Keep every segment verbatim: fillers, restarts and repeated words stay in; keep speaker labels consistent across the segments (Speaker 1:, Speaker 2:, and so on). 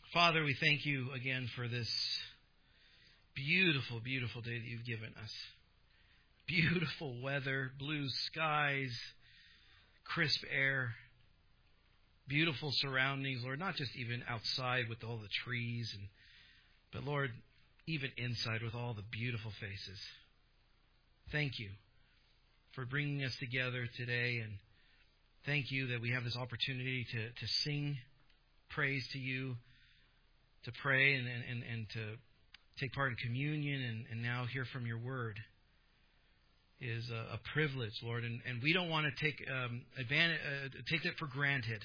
Speaker 1: Father, we thank you again for this beautiful, beautiful day that you've given us. Beautiful weather, blue skies, crisp air, beautiful surroundings, Lord, not just even outside with all the trees, and but Lord, even inside with all the beautiful faces. Thank you for bringing us together today, and thank you that we have this opportunity to, to sing praise to you, to pray and, and, and to take part in communion and, and now hear from your word is a, a privilege, Lord. And, and we don't want to take um, advantage, uh, take that for granted.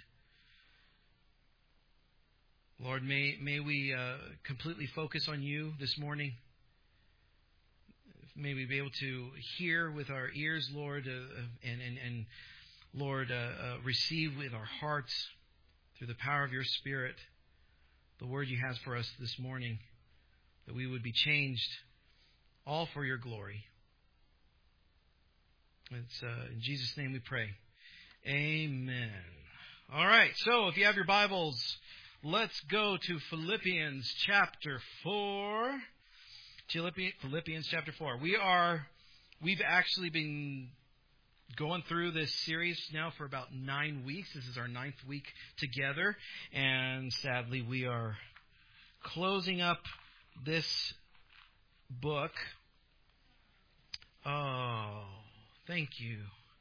Speaker 1: Lord, may may we uh, completely focus on you this morning. May we be able to hear with our ears, Lord, uh, and, and, and Lord, uh, uh, receive with our hearts through the power of your Spirit the word you have for us this morning, that we would be changed all for your glory. It's uh, in Jesus' name we pray. Amen. All right, so if you have your Bibles, let's go to Philippians chapter four. Philippians chapter four. We are, we've actually been going through this series now for about nine weeks. This is our ninth week together. And sadly, we are closing up this book. Oh, thank you.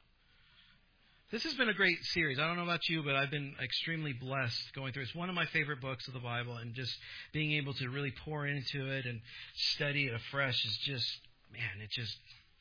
Speaker 1: This has been a great series. I don't know about you, but I've been extremely blessed going through it. It's one of my favorite books of the Bible, and just being able to really pour into it and study it afresh is just, man, it just,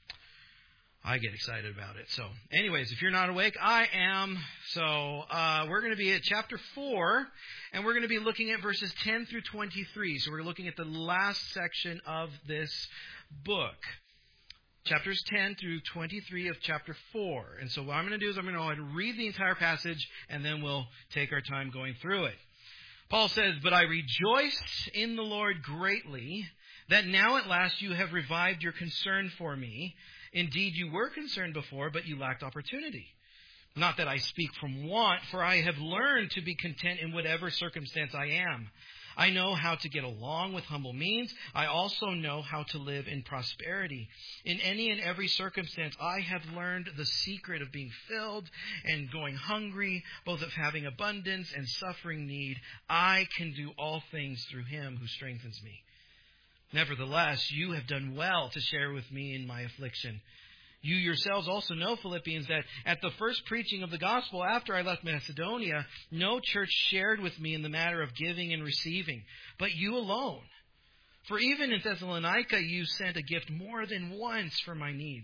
Speaker 1: I get excited about it. So, anyways, if you're not awake, I am. So, uh, we're going to be at chapter four, and we're going to be looking at verses ten through twenty-three. So, we're looking at the last section of this book. Chapters ten through twenty-three of chapter four. And so what I'm going to do is I'm going to go ahead and read the entire passage, and then we'll take our time going through it. Paul says, "But I rejoice in the Lord greatly that now at last you have revived your concern for me. Indeed, you were concerned before, but you lacked opportunity. Not that I speak from want, for I have learned to be content in whatever circumstance I am. I know how to get along with humble means. I also know how to live in prosperity. In any and every circumstance, I have learned the secret of being filled and going hungry, both of having abundance and suffering need. I can do all things through him who strengthens me. Nevertheless, you have done well to share with me in my affliction. You yourselves also know, Philippians, that at the first preaching of the gospel after I left Macedonia, no church shared with me in the matter of giving and receiving, but you alone. For even in Thessalonica, you sent a gift more than once for my needs.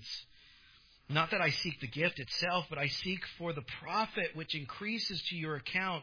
Speaker 1: Not that I seek the gift itself, but I seek for the profit which increases to your account.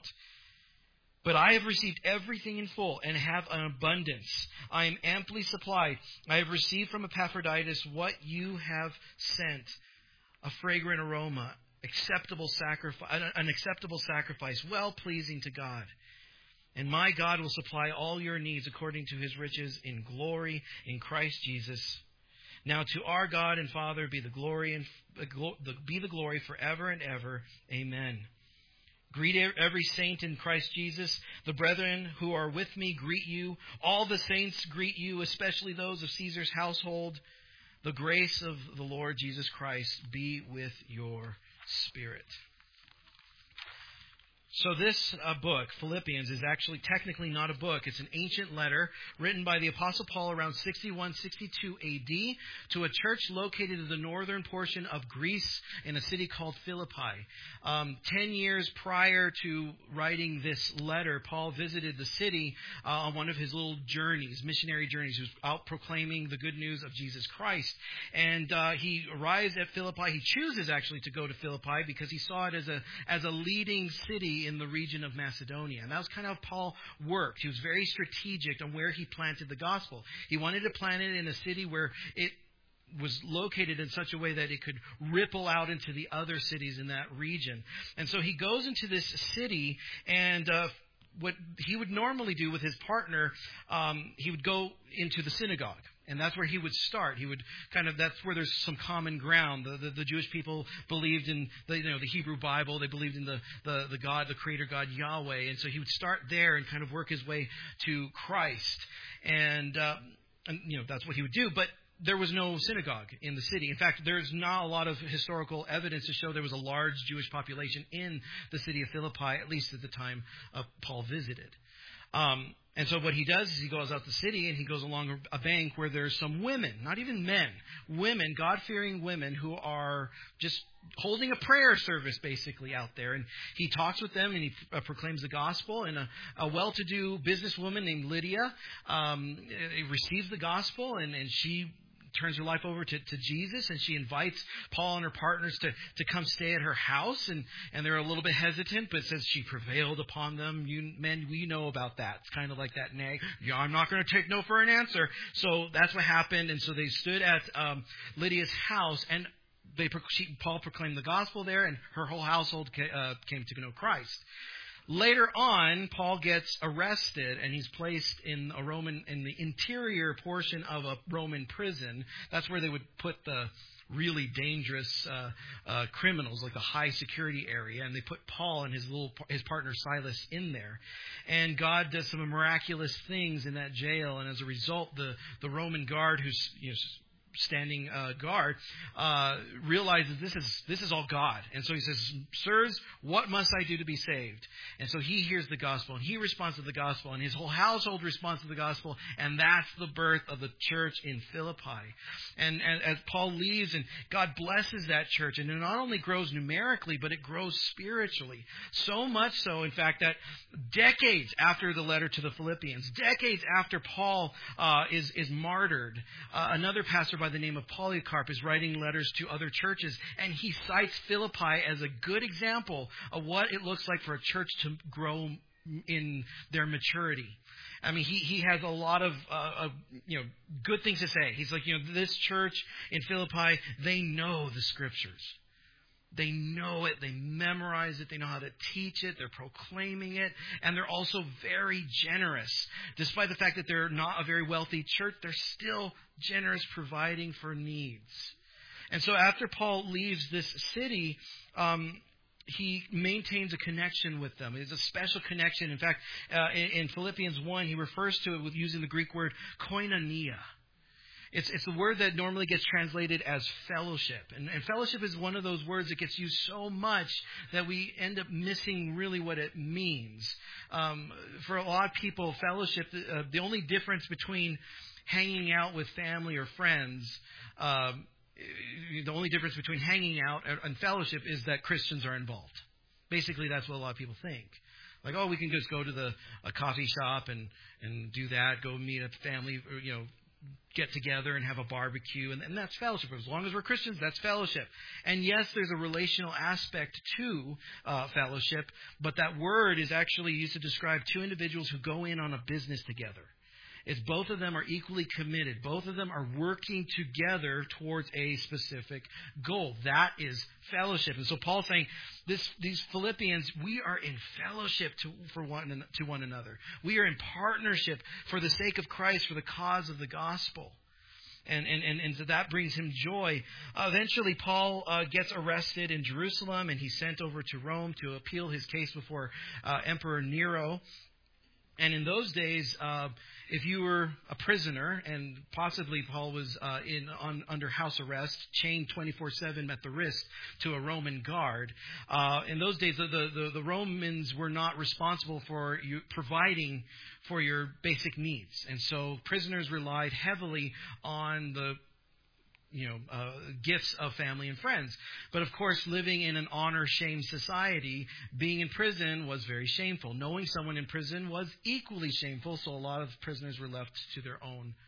Speaker 1: But I have received everything in full and have an abundance. I am amply supplied. I have received from Epaphroditus what you have sent, a fragrant aroma, acceptable sacrifice, an acceptable sacrifice, well-pleasing to God. And my God will supply all your needs according to his riches in glory in Christ Jesus. Now to our God and Father be the glory and be the glory forever and ever. Amen. Greet every saint in Christ Jesus. The brethren who are with me greet you. All the saints greet you, especially those of Caesar's household. The grace of the Lord Jesus Christ be with your spirit." So this uh, book, Philippians, is actually technically not a book. It's an ancient letter written by the Apostle Paul around sixty-one, sixty-two A D to a church located in the northern portion of Greece in a city called Philippi. Um, ten years prior to writing this letter, Paul visited the city uh, on one of his little journeys, missionary journeys. He was out proclaiming the good news of Jesus Christ. And uh, he arrives at Philippi. He chooses actually to go to Philippi because he saw it as a as a leading city in the region of Macedonia. And that was kind of how Paul worked. He was very strategic on where he planted the gospel. He wanted to plant it in a city where it was located in such a way that it could ripple out into the other cities in that region. And so he goes into this city, and uh, what he would normally do with his partner, um, he would go into the synagogue. And that's where he would start. He would kind of, that's where there's some common ground. The, the, the Jewish people believed in the, you know, the Hebrew Bible. They believed in the, the, the God, the creator God, Yahweh. And so he would start there and kind of work his way to Christ. And, uh, and you know, that's what he would do. But there was no synagogue in the city. In fact, there's not a lot of historical evidence to show there was a large Jewish population in the city of Philippi, at least at the time uh, Paul visited. Um, and so what he does is he goes out the city and he goes along a bank where there's some women, not even men, women, God-fearing women who are just holding a prayer service basically out there. And he talks with them and he uh, proclaims the gospel. And a, a well-to-do businesswoman named Lydia um, receives the gospel, and, and she turns her life over to, to Jesus, and she invites Paul and her partners to, to come stay at her house, and, and they're a little bit hesitant, but says she prevailed upon them. You men, we know about that. It's kind of like that nag. Yeah, I'm not going to take no for an answer. So that's what happened, and so they stood at um, Lydia's house, and they she, Paul proclaimed the gospel there, and her whole household ca- uh, came to know Christ. Later on, Paul gets arrested, and he's placed in a Roman, in the interior portion of a Roman prison. That's where they would put the really dangerous uh, uh, criminals, like the high security area. And they put Paul and his little his partner Silas in there. And God does some miraculous things in that jail. And as a result, the the Roman guard who's you know, standing uh, guard uh, realizes this is this is all God. And so he says, "Sirs, what must I do to be saved?" And so he hears the gospel, and he responds to the gospel, and his whole household responds to the gospel, and that's the birth of the church in Philippi. And, and as Paul leaves, and God blesses that church, and it not only grows numerically, but it grows spiritually. So much so, in fact, that decades after the letter to the Philippians, decades after Paul uh, is, is martyred, uh, another pastor by the name of Polycarp is writing letters to other churches, and he cites Philippi as a good example of what it looks like for a church to grow in their maturity. I mean, he, he has a lot of, uh, of, you know, good things to say. He's like, you know, this church in Philippi, they know the Scriptures. They know it. They memorize it. They know how to teach it. They're proclaiming it. And they're also very generous. Despite the fact that they're not a very wealthy church, they're still generous, providing for needs. And so after Paul leaves this city, um, he maintains a connection with them. It's a special connection. In fact, uh, in, in Philippians one, he refers to it with using the Greek word koinonia. It's, it's the word that normally gets translated as fellowship. And, and fellowship is one of those words that gets used so much that we end up missing really what it means. Um, for a lot of people, fellowship, uh, the only difference between hanging out with family or friends, uh, the only difference between hanging out and fellowship is that Christians are involved. Basically, that's what a lot of people think. Like, oh, we can just go to the a coffee shop and, and do that, go meet a family, or, you know, get together and have a barbecue, and, and that's fellowship. As long as we're Christians, that's fellowship. And yes, there's a relational aspect to uh, fellowship, but that word is actually used to describe two individuals who go in on a business together. It's both of them are equally committed. Both of them are working together towards a specific goal. That is fellowship. And so Paul's saying, this, these Philippians, we are in fellowship to, for one, to one another. We are in partnership for the sake of Christ, for the cause of the gospel. And, and, and, and so that brings him joy. Uh, eventually, Paul uh, gets arrested in Jerusalem, and he's sent over to Rome to appeal his case before uh, Emperor Nero. And in those days, uh, if you were a prisoner, and possibly Paul was uh, in on, under house arrest, chained twenty-four seven at the wrist to a Roman guard, uh, in those days the, the, the Romans were not responsible for you providing for your basic needs. And so prisoners relied heavily on the you know, uh, gifts of family and friends. But of course, living in an honor-shame society, being in prison was very shameful. Knowing someone in prison was equally shameful, so a lot of prisoners were left to their own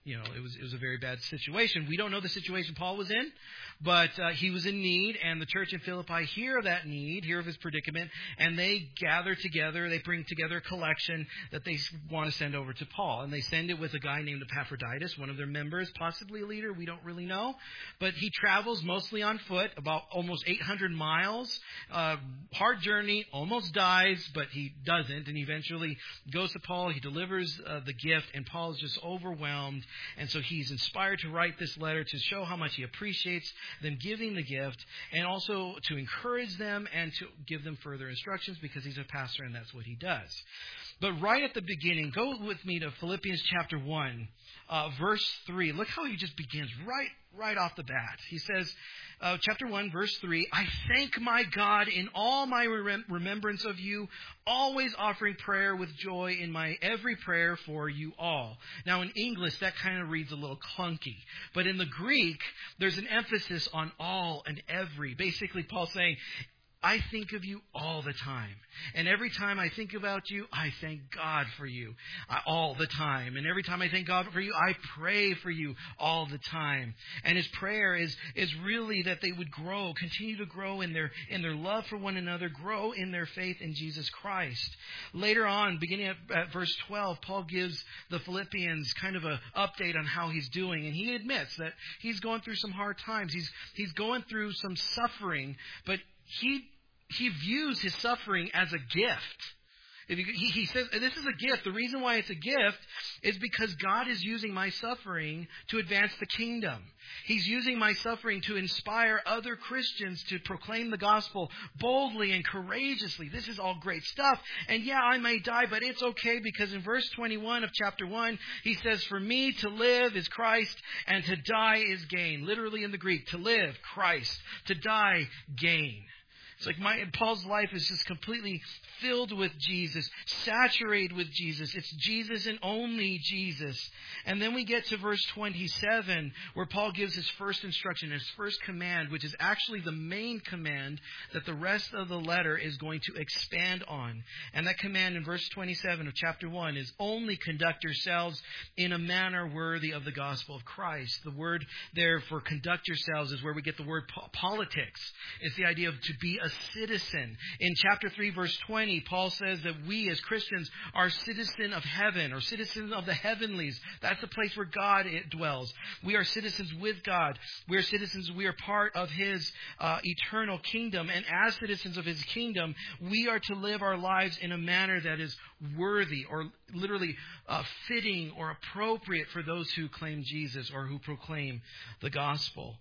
Speaker 1: you know, it was it was a very bad situation. We don't know the situation Paul was in, but uh, he was in need, and the church in Philippi hear of that need, hear of his predicament, and they gather together. They bring together a collection that they want to send over to Paul, and they send it with a guy named Epaphroditus, one of their members, possibly a leader. We don't really know, but he travels mostly on foot, about almost eight hundred miles. Uh, hard journey, almost dies, but he doesn't, and eventually goes to Paul. He delivers uh, the gift, and Paul is just overwhelmed. And so he's inspired to write this letter to show how much he appreciates them giving the gift, and also to encourage them and to give them further instructions, because he's a pastor and that's what he does. But right at the beginning, go with me to Philippians chapter one, uh, verse three. Look how he just begins right, right off the bat. He says, uh, chapter one, verse three, I thank my God in all my rem- remembrance of you, always offering prayer with joy in my every prayer for you all. Now in English, that kind of reads a little clunky. But in the Greek, there's an emphasis on all and every. Basically, Paul's saying, I think of you all the time. And every time I think about you, I thank God for you uh, all the time. And every time I thank God for you, I pray for you all the time. And his prayer is is really that they would grow, continue to grow in their in their love for one another, grow in their faith in Jesus Christ. Later on, beginning at, at verse twelve, Paul gives the Philippians kind of an update on how he's doing. And he admits that he's going through some hard times. He's he's going through some suffering, but he He views his suffering as a gift. If he, he, he says, this is a gift. The reason why it's a gift is because God is using my suffering to advance the kingdom. He's using my suffering to inspire other Christians to proclaim the gospel boldly and courageously. This is all great stuff. And yeah, I may die, but it's okay, because in verse twenty-one of chapter one, he says, for me to live is Christ and to die is gain. Literally in the Greek, to live, Christ, to die, gain. It's like my Paul's life is just completely filled with Jesus, saturated with Jesus. It's Jesus and only Jesus. And then we get to verse twenty-seven, where Paul gives his first instruction, his first command, which is actually the main command that the rest of the letter is going to expand on. And that command in verse twenty-seven of chapter one is only conduct yourselves in a manner worthy of the gospel of Christ. The word there for conduct yourselves is where we get the word po- politics. It's the idea of to be a citizen. In chapter three, verse twenty, Paul says that we as Christians are citizen of heaven, or citizens of the heavenlies. That's the place where God dwells. We are citizens with God. We are citizens. We are part of His uh, eternal kingdom. And as citizens of His kingdom, we are to live our lives in a manner that is worthy, or literally uh, fitting or appropriate for those who claim Jesus or who proclaim the gospel.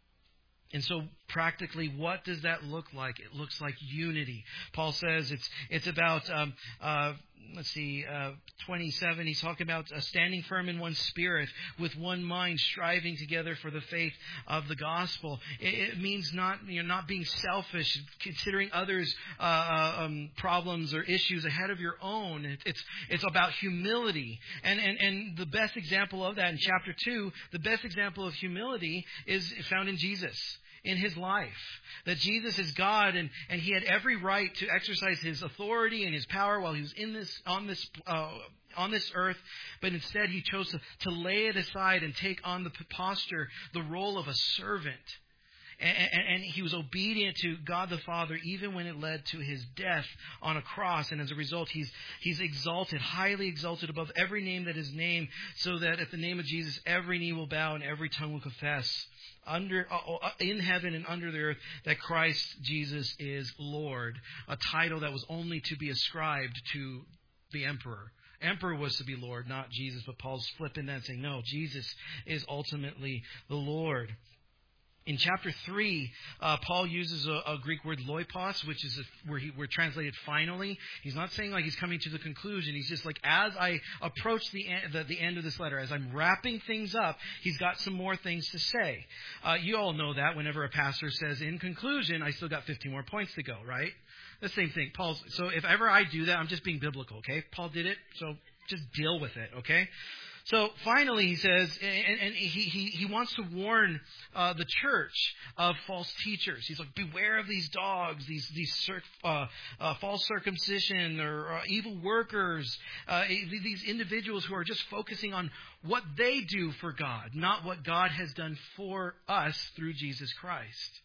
Speaker 1: And so practically, what does that look like? It looks like unity. Paul says it's it's about, um, uh, let's see, uh, twenty-seven. He's talking about uh, standing firm in one spirit, with one mind, striving together for the faith of the gospel. It, it means not you know not being selfish, considering others' uh, um, problems or issues ahead of your own. It, it's it's about humility. And, and and the best example of that in chapter two, the best example of humility is found in Jesus. In his life, that Jesus is God, and, and he had every right to exercise his authority and his power while he was in this on this uh, on this earth, but instead he chose to, to lay it aside and take on the posture, the role of a servant. And, and, and he was obedient to God the Father, even when it led to his death on a cross. And as a result, he's he's exalted, highly exalted above every name that is named, so that at the name of Jesus, every knee will bow and every tongue will confess, under uh, in heaven and under the earth, that Christ Jesus is Lord. A title that was only to be ascribed to the emperor. Emperor was to be Lord, not Jesus. But Paul's flipping that and saying, no, Jesus is ultimately the Lord. In chapter three, uh, Paul uses a, a Greek word loipos, which is a, where he, we're translated finally. He's not saying like he's coming to the conclusion. He's just like, as I approach the end, the, the end of this letter, as I'm wrapping things up, he's got some more things to say. Uh, you all know that whenever a pastor says, in conclusion, I still got fifteen more points to go, right? The same thing. Paul's. So if ever I do that, I'm just being biblical, okay? Paul did it, so just deal with it, okay? So finally, he says, and, and he, he, he wants to warn uh, the church of false teachers. He's like, beware of these dogs, these these uh, uh, false circumcision or uh, evil workers, uh, these individuals who are just focusing on what they do for God, not what God has done for us through Jesus Christ.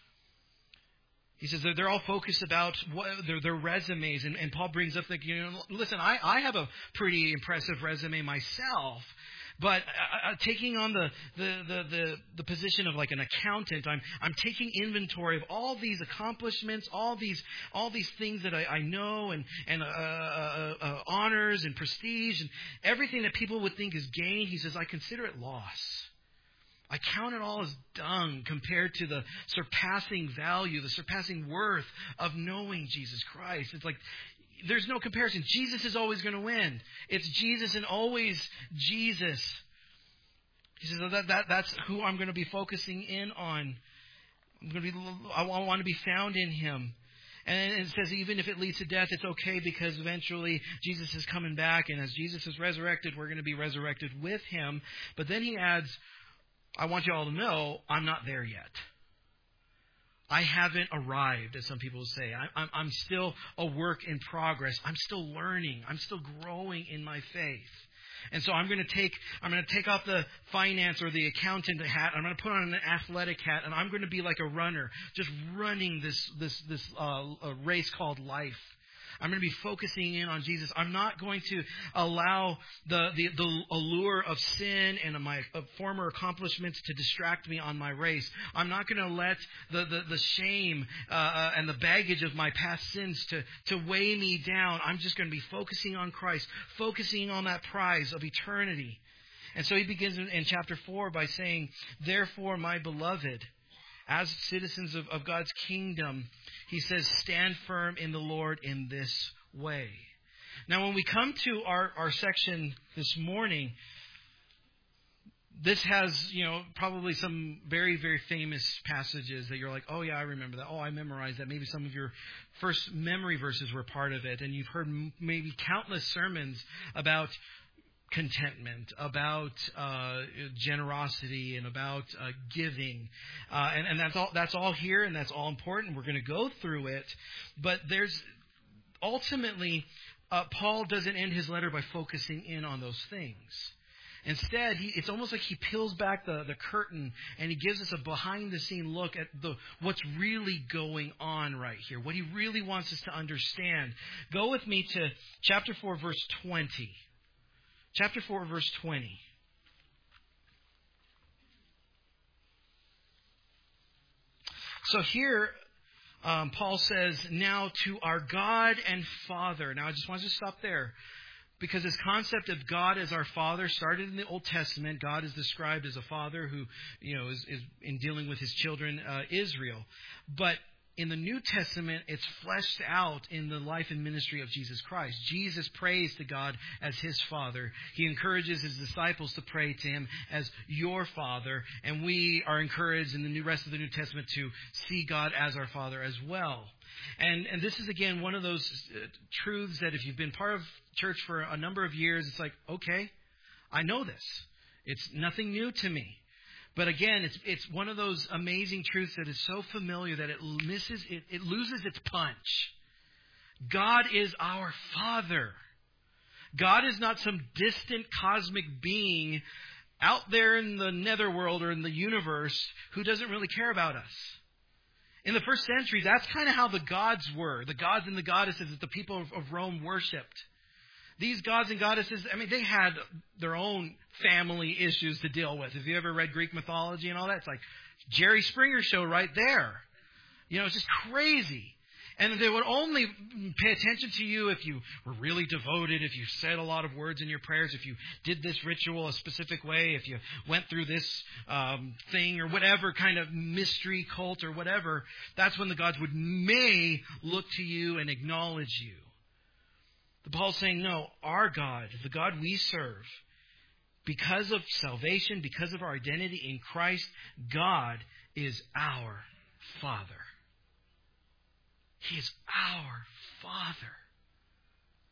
Speaker 1: He says that they're all focused about what, their, their resumes. And, and Paul brings up, that, you know, listen, I, I have a pretty impressive resume myself. But uh, taking on the, the, the, the, the position of like an accountant, I'm I'm taking inventory of all these accomplishments, all these all these things that I, I know, and and uh, uh, uh, honors and prestige, and everything that people would think is gain. He says, I consider it loss. I count it all as dung compared to the surpassing value, the surpassing worth of knowing Jesus Christ. It's like there's no comparison. Jesus is always going to win. It's Jesus and always Jesus. He says that, that that's who I'm going to be focusing in on. I'm going to be. I want to be found in Him. And it says even if it leads to death, it's okay because eventually Jesus is coming back, and as Jesus is resurrected, we're going to be resurrected with Him. But then he adds, I want you all to know, I'm not there yet. I haven't arrived, as some people say. I, I'm, I'm still a work in progress. I'm still learning. I'm still growing in my faith. And so I'm going to take I'm going to take off the finance or the accountant hat. I'm going to put on an athletic hat, and I'm going to be like a runner, just running this this this uh, a race called life. I'm going to be focusing in on Jesus. I'm not going to allow the, the, the allure of sin and my former accomplishments to distract me on my race. I'm not going to let the, the, the shame uh, and the baggage of my past sins to, to weigh me down. I'm just going to be focusing on Christ, focusing on that prize of eternity. And so he begins in, in chapter four by saying, therefore, my beloved, as citizens of, of God's kingdom, he says, stand firm in the Lord in this way. Now, when we come to our, our section this morning, this has, you know, probably some very, very famous passages that you're like, oh, yeah, I remember that. Oh, I memorized that. Maybe some of your first memory verses were part of it. And you've heard maybe countless sermons about contentment, about uh, generosity, and about uh, giving, uh, and, and that's all. That's all here, and that's all important. We're going to go through it, but there's ultimately uh, Paul doesn't end his letter by focusing in on those things. Instead, he, it's almost like he peels back the, the curtain and he gives us a behind-the-scene look at the what's really going on right here, what he really wants us to understand. Go with me to chapter four, verse twenty. Chapter four, verse twenty. So here, um, Paul says, now to our God and Father. Now, I just want to stop there, because this concept of God as our Father started in the Old Testament. God is described as a father who, you know, is, is in dealing with his children, uh, Israel. But in the New Testament, it's fleshed out in the life and ministry of Jesus Christ. Jesus prays to God as His Father. He encourages His disciples to pray to Him as your Father. And we are encouraged in the new rest of the New Testament to see God as our Father as well. And and this is, again, one of those uh, truths that if you've been part of church for a number of years, it's like, okay, I know this. It's nothing new to me. But again, it's it's one of those amazing truths that is so familiar that it misses it, it loses its punch. God is our Father. God is not some distant cosmic being out there in the netherworld or in the universe who doesn't really care about us. In the first century, that's kind of how the gods were. The gods and the goddesses that the people of, of Rome worshipped. These gods and goddesses, I mean, they had their own family issues to deal with. Have you ever read Greek mythology and all that? It's like Jerry Springer show right there. You know, it's just crazy. And they would only pay attention to you if you were really devoted, if you said a lot of words in your prayers, if you did this ritual a specific way, if you went through this um, thing or whatever kind of mystery cult or whatever. That's when the gods would may look to you and acknowledge you. The Paul's saying, no, our God, the God we serve, because of salvation, because of our identity in Christ, God is our Father. He is our Father.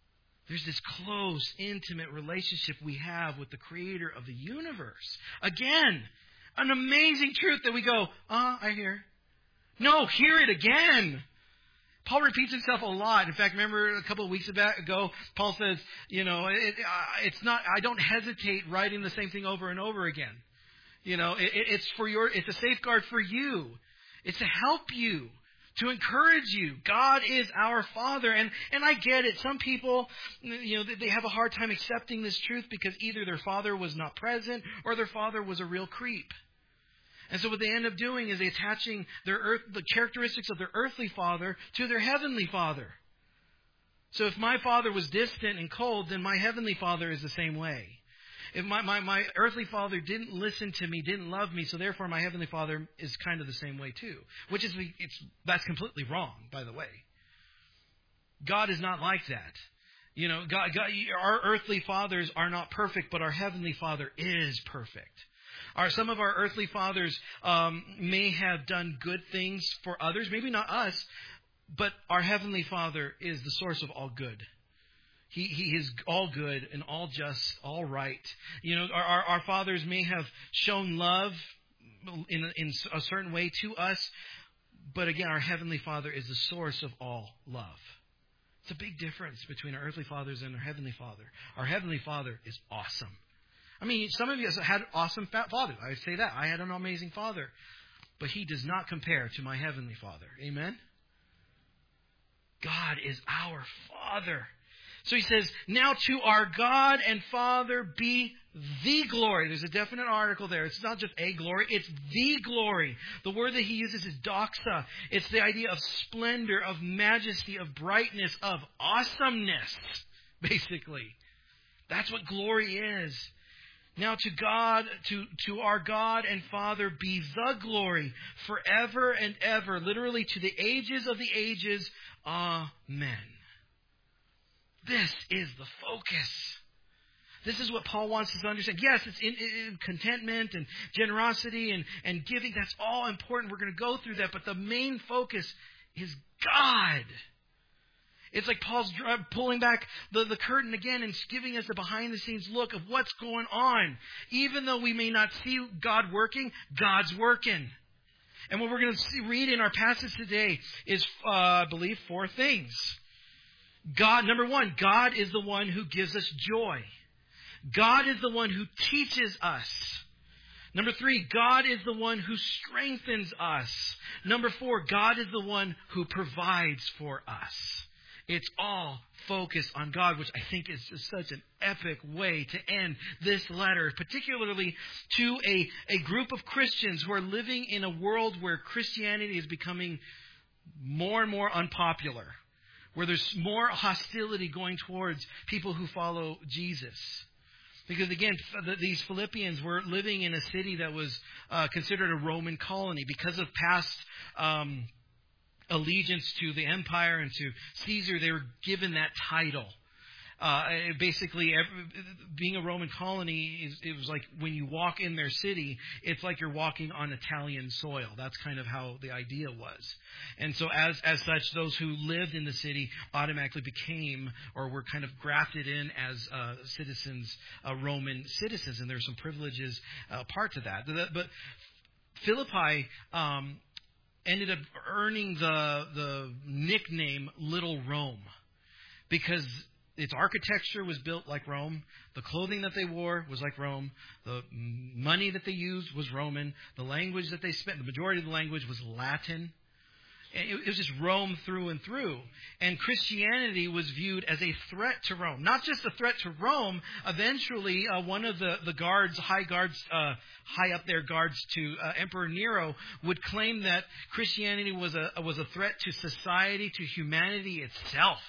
Speaker 1: There's this close, intimate relationship we have with the Creator of the universe. Again, an amazing truth that we go, ah, I hear. No, hear it again. Paul repeats himself a lot. In fact, remember a couple of weeks ago, Paul says, you know, it, it's not, I don't hesitate writing the same thing over and over again. You know, it, it's for your, it's a safeguard for you. It's to help you, to encourage you. God is our Father. And, and I get it. Some people, you know, they have a hard time accepting this truth because either their father was not present or their father was a real creep. And so what they end up doing is they attaching their earth, the characteristics of their earthly father to their heavenly Father. So if my father was distant and cold, then my heavenly Father is the same way. If my, my, my earthly father didn't listen to me, didn't love me, so therefore my heavenly Father is kind of the same way too. Which is, it's that's completely wrong, by the way. God is not like that. You know, God, God, our earthly fathers are not perfect, but our heavenly Father is perfect. Our, some of our earthly fathers um, may have done good things for others, maybe not us, but our heavenly Father is the source of all good. He he is all good and all just, all right. You know, our our, our fathers may have shown love in a, in a certain way to us, but again, our heavenly Father is the source of all love. It's a big difference between our earthly fathers and our heavenly Father. Our heavenly Father is awesome. I mean, some of you had awesome fathers. I say that. I had an amazing father. But he does not compare to my heavenly Father. Amen? God is our Father. So he says, now to our God and Father be the glory. There's a definite article there. It's not just a glory. It's the glory. The word that he uses is doxa. It's the idea of splendor, of majesty, of brightness, of awesomeness, basically. That's what glory is. Now to God, to, to our God and Father be the glory forever and ever, literally to the ages of the ages. Amen. This is the focus. This is what Paul wants us to understand. Yes, it's in, in contentment and generosity and, and giving. That's all important. We're going to go through that. But the main focus is God. It's like Paul's pulling back the, the curtain again and giving us a behind-the-scenes look of what's going on. Even though we may not see God working, God's working. And what we're going to see, read in our passage today is, uh, I believe, four things. God, number one, God is the one who gives us joy. God is the one who teaches us. Number three, God is the one who strengthens us. Number four, God is the one who provides for us. It's all focused on God, which I think is just such an epic way to end this letter, particularly to a, a group of Christians who are living in a world where Christianity is becoming more and more unpopular, where there's more hostility going towards people who follow Jesus. Because again, these Philippians were living in a city that was uh, considered a Roman colony because of past um allegiance to the empire and to Caesar. They were given that title. Uh, basically, every, being a Roman colony, is, it was like when you walk in their city, it's like you're walking on Italian soil. That's kind of how the idea was. And so as as such, those who lived in the city automatically became or were kind of grafted in as uh, citizens, uh, Roman citizens. And there's some privileges uh, part to that. But Philippi Um, ended up earning the the nickname Little Rome because its architecture was built like Rome. The clothing that they wore was like Rome. The money that they used was Roman. The language that they spent, the majority of the language was Latin. It was just Rome through and through. And Christianity was viewed as a threat to Rome. Not just a threat to Rome. Eventually, uh, one of the, the guards, high guards, uh, high up there guards to uh, Emperor Nero would claim that Christianity was a, was a threat to society, to humanity itself.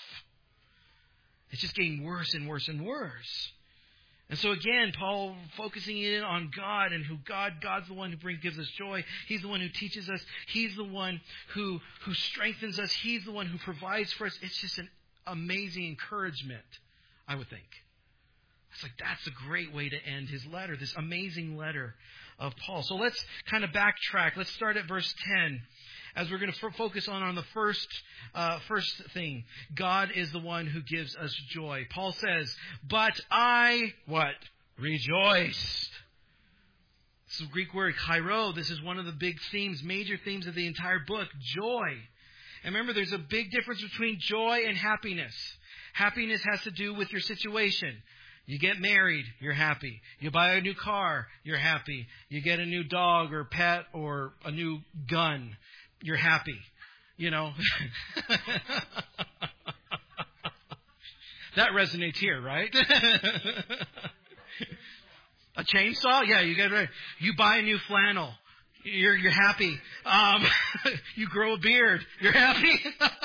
Speaker 1: It's just getting worse and worse and worse. And so again, Paul focusing in on God and who God, God's the one who brings, gives us joy. He's the one who teaches us. He's the one who, who strengthens us. He's the one who provides for us. It's just an amazing encouragement, I would think. It's like, that's a great way to end his letter, this amazing letter of Paul. So let's kind of backtrack. Let's start at verse ten. as we're going to f- focus on on the first uh, first thing. God is the one who gives us joy. Paul says, "But I what rejoiced." This is the Greek word chairo. This is one of the big themes, major themes of the entire book, joy. And remember, there's a big difference between joy and happiness. Happiness has to do with your situation. You get married, you're happy. You buy a new car, you're happy. You get a new dog or pet or a new gun, you're happy. You know. That resonates here, right? A chainsaw? Yeah, you get it. You buy a new flannel. You're you're happy. Um, you grow a beard. You're happy.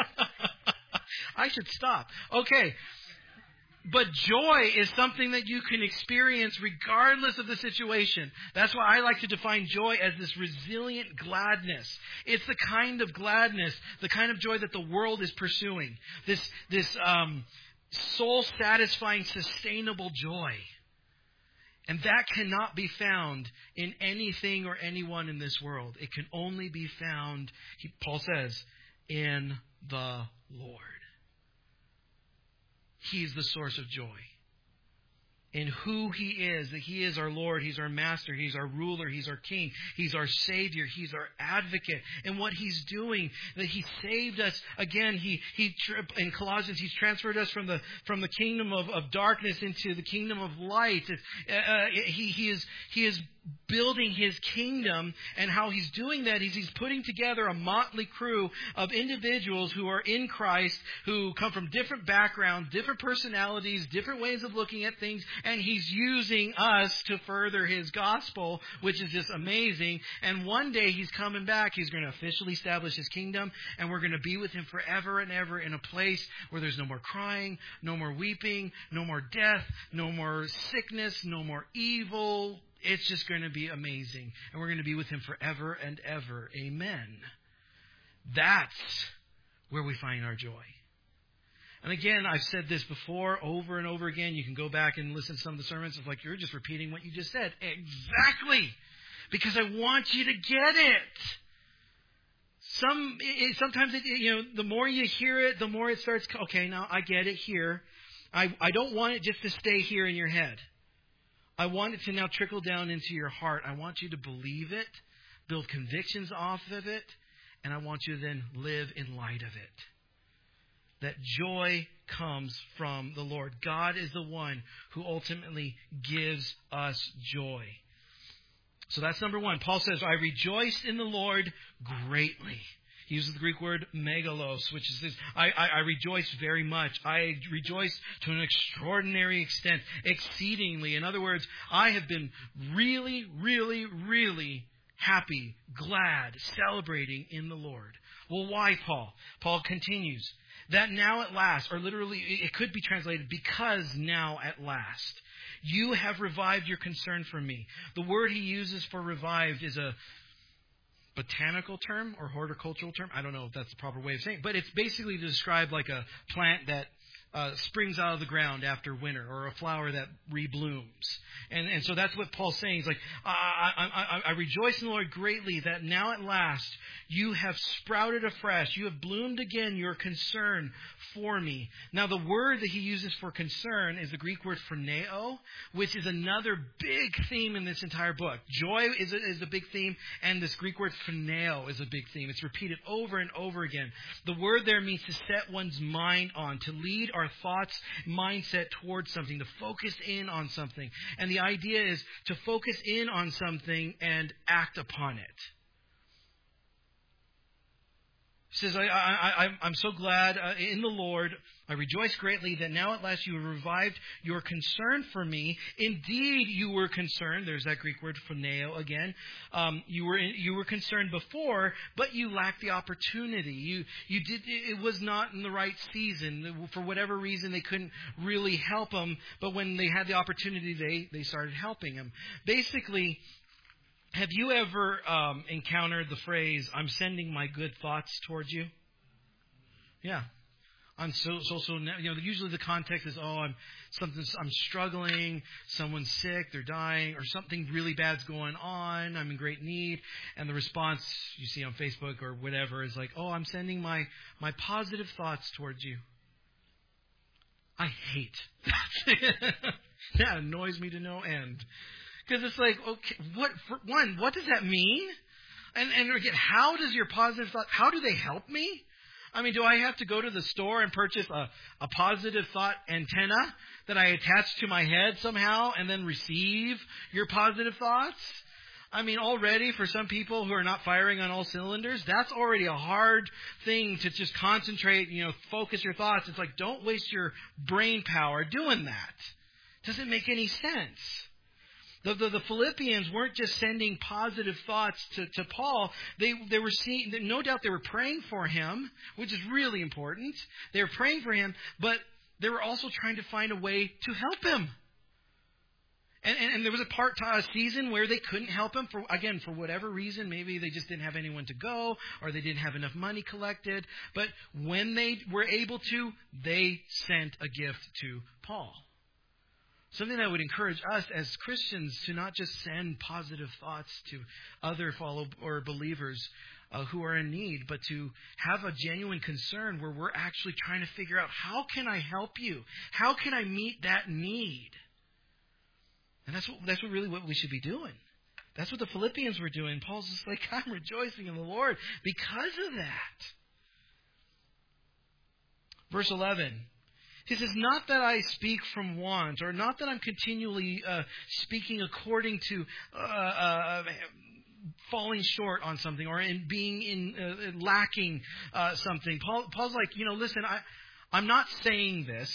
Speaker 1: I should stop. Okay. But joy is something that you can experience regardless of the situation. That's why I like to define joy as this resilient gladness. It's the kind of gladness, the kind of joy that the world is pursuing. This this um, soul-satisfying, sustainable joy. And that cannot be found in anything or anyone in this world. It can only be found, he, Paul says, in the Lord. He's the source of joy. In who He is, that He is our Lord, He's our Master, He's our ruler, He's our King, He's our Savior, He's our advocate. And what He's doing, that He saved us. Again, He He in Colossians, He's transferred us from the from the kingdom of, of darkness into the kingdom of light. Uh, he He is He is building His kingdom, and how He's doing that is He's putting together a motley crew of individuals who are in Christ, who come from different backgrounds, different personalities, different ways of looking at things, and He's using us to further His gospel, which is just amazing. And one day He's coming back. He's going to officially establish His kingdom, and we're going to be with Him forever and ever in a place where there's no more crying, no more weeping, no more death, no more sickness, no more evil. It's just going to be amazing. And we're going to be with Him forever and ever. Amen. That's where we find our joy. And again, I've said this before over and over again. You can go back and listen to some of the sermons. It's like you're just repeating what you just said. Exactly. Because I want you to get it. Some it, Sometimes, it, you know, the more you hear it, the more it starts, okay, now I get it here. I, I don't want it just to stay here in your head. I want it to now trickle down into your heart. I want you to believe it, build convictions off of it, and I want you to then live in light of it. That joy comes from the Lord. God is the one who ultimately gives us joy. So that's number one. Paul says, I rejoiced in the Lord greatly. He uses the Greek word megalos, which is this, I, I, I rejoice very much. I rejoice to an extraordinary extent, exceedingly. In other words, I have been really, really, really happy, glad, celebrating in the Lord. Well, why, Paul? Paul continues, that now at last, or literally it could be translated, because now at last, you have revived your concern for me. The word he uses for revived is a botanical term or horticultural term. I don't know if that's the proper way of saying it, but it's basically to describe like a plant that uh, springs out of the ground after winter, or a flower that reblooms. And and so that's what Paul's saying. He's like, I, I, I, I rejoice in the Lord greatly that now at last you have sprouted afresh. You have bloomed again your concern for me. Now the word that he uses for concern is the Greek word phroneo, which is another big theme in this entire book. Joy is a, is a big theme, and this Greek word phroneo is a big theme. It's repeated over and over again. The word there means to set one's mind on, to lead our thoughts, mindset towards something, to focus in on something. And the idea is to focus in on something and act upon it. He says, I, I, I, I'm so glad uh, in the Lord. I rejoice greatly that now at last you have revived your concern for me. Indeed, you were concerned. There's that Greek word phroneo again. Um, you were you were concerned before, but you lacked the opportunity. You you did it was not in the right season. For whatever reason, they couldn't really help him. But when they had the opportunity, they they started helping him. Basically, have you ever um, encountered the phrase, I'm sending my good thoughts towards you? Yeah. on so, social, you know, usually the context is, oh, I'm something, I'm struggling, someone's sick, they're dying, or something really bad's going on, I'm in great need, and the response you see on Facebook or whatever is like, oh, I'm sending my, my positive thoughts towards you. I hate that. That annoys me to no end. Because it's like, okay, what, for one, what does that mean? And, and again, how does your positive thought, how do they help me? I mean, do I have to go to the store and purchase a, a positive thought antenna that I attach to my head somehow and then receive your positive thoughts? I mean, already for some people who are not firing on all cylinders, that's already a hard thing to just concentrate, you know, focus your thoughts. It's like, don't waste your brain power doing that. Doesn't make any sense. The, the, the Philippians weren't just sending positive thoughts to, to Paul. They, they were seeing, no doubt they were praying for him, which is really important. They were praying for him, but they were also trying to find a way to help him. And, and, and there was a part, a season where they couldn't help him for, again, for whatever reason. Maybe they just didn't have anyone to go, or they didn't have enough money collected. But when they were able to, they sent a gift to Paul. Something that would encourage us as Christians to not just send positive thoughts to other follow or believers uh, who are in need, but to have a genuine concern where we're actually trying to figure out, how can I help you? How can I meet that need? And that's what that's what really what we should be doing. That's what the Philippians were doing. Paul's just like, I'm rejoicing in the Lord because of that. Verse eleven. He says, not that I speak from want, or not that I'm continually uh, speaking according to uh, uh, falling short on something, or in being in uh, lacking uh, something. Paul, Paul's like, you know, listen, I, I'm not saying this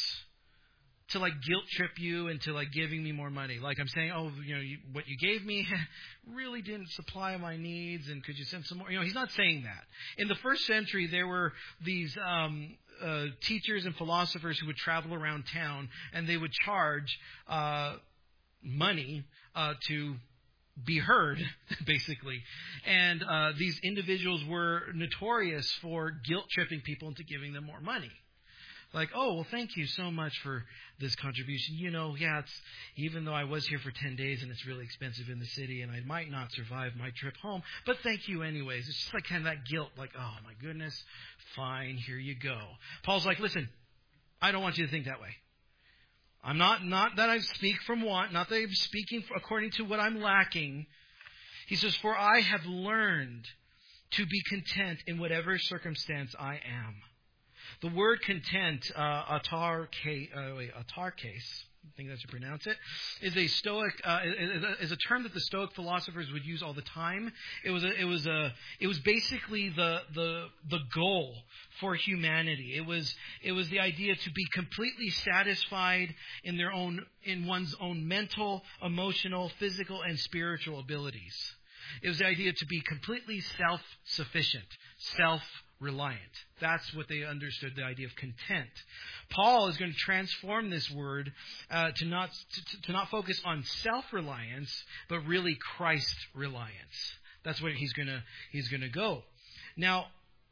Speaker 1: to like guilt trip you into like giving me more money. Like I'm saying, oh, you know, you, what you gave me really didn't supply my needs, and could you send some more? You know, he's not saying that. In the first century, there were these um, uh, teachers and philosophers who would travel around town, and they would charge uh, money uh, to be heard, basically. And uh, these individuals were notorious for guilt tripping people into giving them more money. Like, oh, well, thank you so much for this contribution. You know, yeah, it's, even though I was here for ten days and it's really expensive in the city and I might not survive my trip home, but thank you anyways. It's just like kind of that guilt, like, oh, my goodness, fine, here you go. Paul's like, listen, I don't want you to think that way. I'm not, not that I speak from want, not that I'm speaking according to what I'm lacking. He says, for I have learned to be content in whatever circumstance I am. The word content, uh, atar, uh, wait, atarkes, I think that's how you pronounce it, is a Stoic, uh, is a term that the Stoic philosophers would use all the time. It was a, it was a, it was basically the the the goal for humanity. It was it was the idea to be completely satisfied in their own, in one's own mental, emotional, physical, and spiritual abilities. It was the idea to be completely self-sufficient, self reliant. That's what they understood, the idea of content. Paul is going to transform this word uh, to not to, to not focus on self-reliance, but really Christ-reliance. That's where he's going to he's going to go. Now,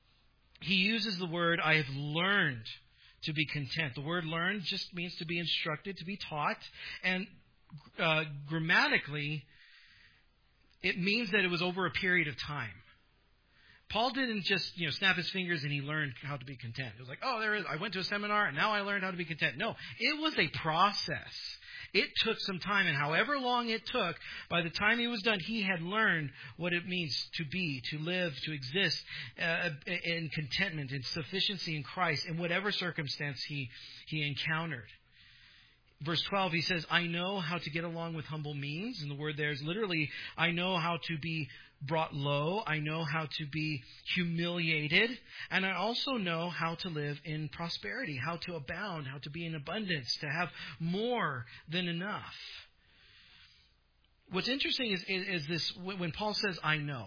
Speaker 1: he uses the word, I have learned to be content. The word learned just means to be instructed, to be taught. And uh, grammatically, it means that it was over a period of time. Paul didn't just, you know, snap his fingers and he learned how to be content. It was like, oh, there is. I went to a seminar and now I learned how to be content. No, it was a process. It took some time, and however long it took, by the time he was done, he had learned what it means to be, to live, to exist uh, in contentment, in sufficiency in Christ, in whatever circumstance he he encountered. Verse twelve, he says, I know how to get along with humble means. And the word there is literally, I know how to be brought low. I know how to be humiliated. And I also know how to live in prosperity, how to abound, how to be in abundance, to have more than enough. What's interesting is, is, is this, when Paul says, I know,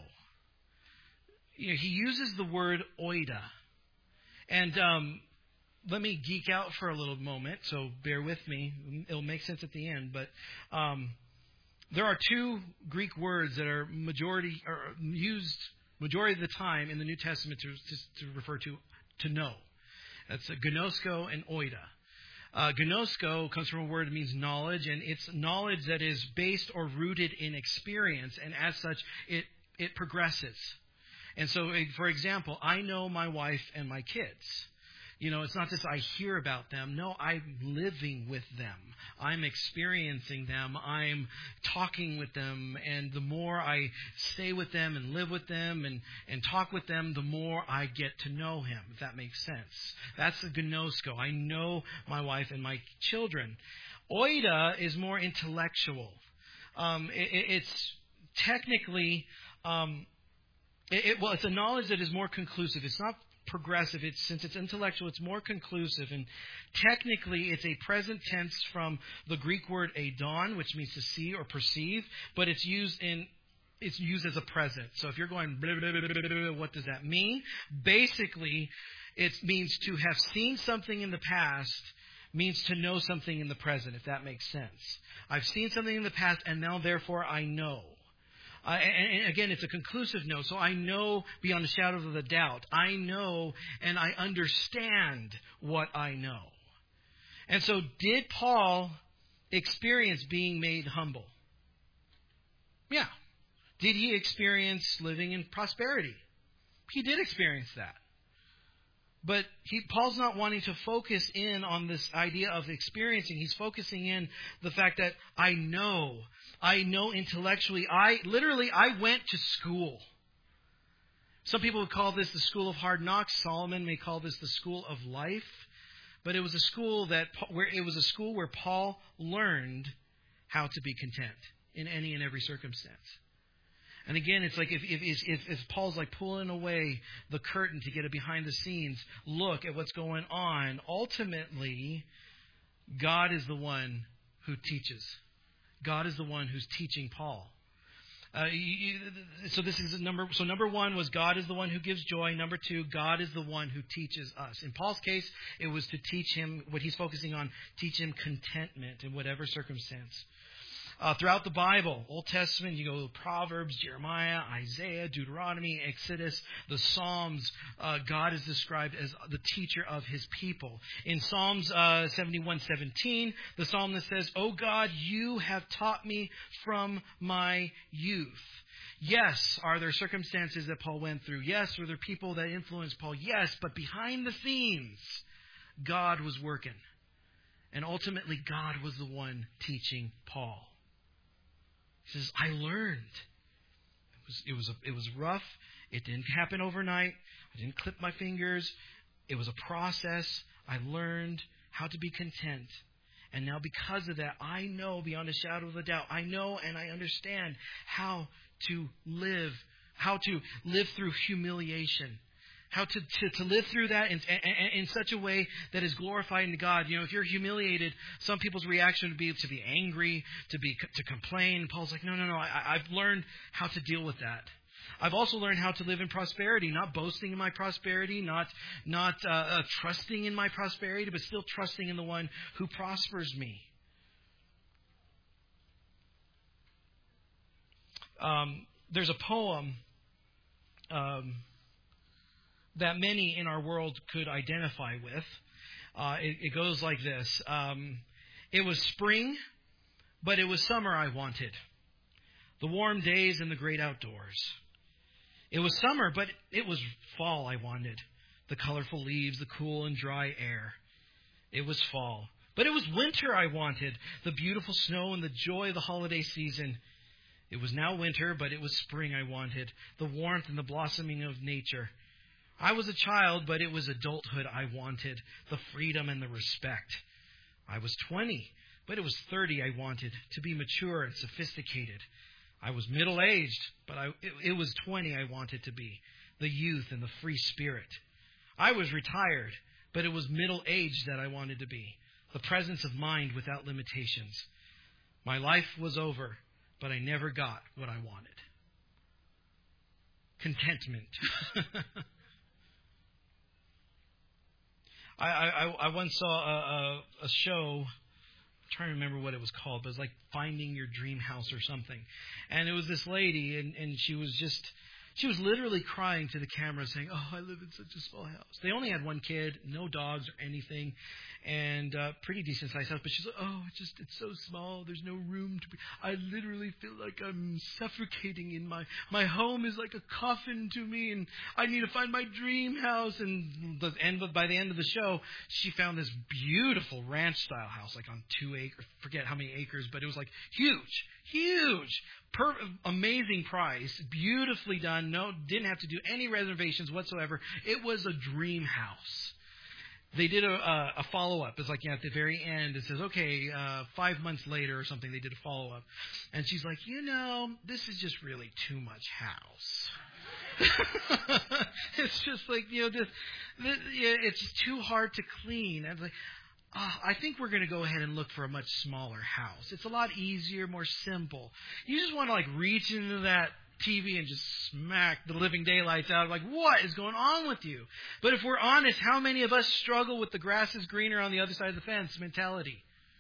Speaker 1: you know, he uses the word oida. And um, let me geek out for a little moment, so bear with me. It'll make sense at the end. But um, there are two Greek words that are majority or used majority of the time in the New Testament to, to, to refer to to know. That's a gnosko and oida. Uh, gnosko comes from a word that means knowledge, and it's knowledge that is based or rooted in experience, and as such, it, it progresses. And so, for example, I know my wife and my kids. You know, it's not just I hear about them. No, I'm living with them. I'm experiencing them. I'm talking with them. And the more I stay with them and live with them and, and talk with them, the more I get to know him, if that makes sense. That's the gnosko. I know my wife and my children. Oida is more intellectual. Um, it, it's technically, um, it, it, well, it's a knowledge that is more conclusive. It's not progressive. It's, since it's intellectual, it's more conclusive. And technically, it's a present tense from the Greek word adon, which means to see or perceive, but it's used in it's used as a present. So if you're going, blah, blah, blah, blah, blah, what does that mean? Basically, it means to have seen something in the past means to know something in the present, if that makes sense. I've seen something in the past, and now, therefore, I know. Uh, and, and again, it's a conclusive no. So I know beyond a shadow of a doubt. I know and I understand what I know. And so did Paul experience being made humble? Yeah. Did he experience living in prosperity? He did experience that. But he, Paul's not wanting to focus in on this idea of experiencing. He's focusing in the fact that I know. I know intellectually. I literally, I went to school. Some people would call this the school of hard knocks. Solomon may call this the school of life. But it was a school that where it was a school where Paul learned how to be content in any and every circumstance. And again, it's like if, if, if, if Paul's like pulling away the curtain to get a behind the scenes look at what's going on, ultimately, God is the one who teaches. God is the one who's teaching Paul. Uh, you, so this is number. So number one was God is the one who gives joy. Number two, God is the one who teaches us. In Paul's case, it was to teach him what he's focusing on, teach him contentment in whatever circumstance. Uh, throughout the Bible, Old Testament, you go to Proverbs, Jeremiah, Isaiah, Deuteronomy, Exodus, the Psalms. Uh, God is described as the teacher of His people. In Psalms uh, seventy-one seventeen, the psalmist says, "O God, you have taught me from my youth." Yes, are there circumstances that Paul went through? Yes, were there people that influenced Paul? Yes, but behind the scenes, God was working. And ultimately, God was the one teaching Paul. He says, I learned. It was it was a, it was rough. It didn't happen overnight. I didn't clip my fingers. It was a process. I learned how to be content. And now because of that, I know beyond a shadow of a doubt, I know and I understand how to live, how to live through humiliation. How to, to, to live through that in, in, in such a way that is glorifying to God. You know, if you're humiliated, some people's reaction would be to be angry, to be to complain. Paul's like, no, no, no. I, I've learned how to deal with that. I've also learned how to live in prosperity, not boasting in my prosperity, not not uh, uh, trusting in my prosperity, but still trusting in the one who prospers me. Um, there's a poem. Um, that many in our world could identify with. Uh, it, it goes like this. Um, it was spring, but it was summer I wanted. The warm days and the great outdoors. It was summer, but it was fall I wanted. The colorful leaves, the cool and dry air. It was fall. But it was winter I wanted. The beautiful snow and the joy of the holiday season. It was now winter, but it was spring I wanted. The warmth and the blossoming of nature. I was a child, but it was adulthood I wanted, the freedom and the respect. I was twenty, but it was thirty I wanted, to be mature and sophisticated. I was middle-aged, but I, it, it was twenty I wanted to be, the youth and the free spirit. I was retired, but it was middle-aged that I wanted to be, the presence of mind without limitations. My life was over, but I never got what I wanted. Contentment. I, I, I once saw a, a, a show, I'm trying to remember what it was called, but it was like Finding Your Dream House or something. And it was this lady, and, and she was just, She was literally crying to the camera saying, oh, I live in such a small house. They only had one kid, no dogs or anything, and uh, pretty decent sized house. But she's like, oh, it's just, it's so small. There's no room to be. I literally feel like I'm suffocating in my, my home is like a coffin to me, and I need to find my dream house. And the end, by the end of the show, she found this beautiful ranch style house, like on two acres, forget how many acres, but it was like huge, huge. Per, amazing price, beautifully done. No, didn't have to do any reservations whatsoever. It was a dream house. They did a, a, a follow-up. It's like, you know, at the very end, it says, okay, uh, five months later or something, they did a follow-up. And she's like, you know, this is just really too much house. It's just like, you know, this, this, yeah, it's just too hard to clean. And like, Oh, I think we're going to go ahead and look for a much smaller house. It's a lot easier, more simple. You just want to like reach into that T V and just smack the living daylights out. Like, what is going on with you? But if we're honest, how many of us struggle with the grass is greener on the other side of the fence mentality?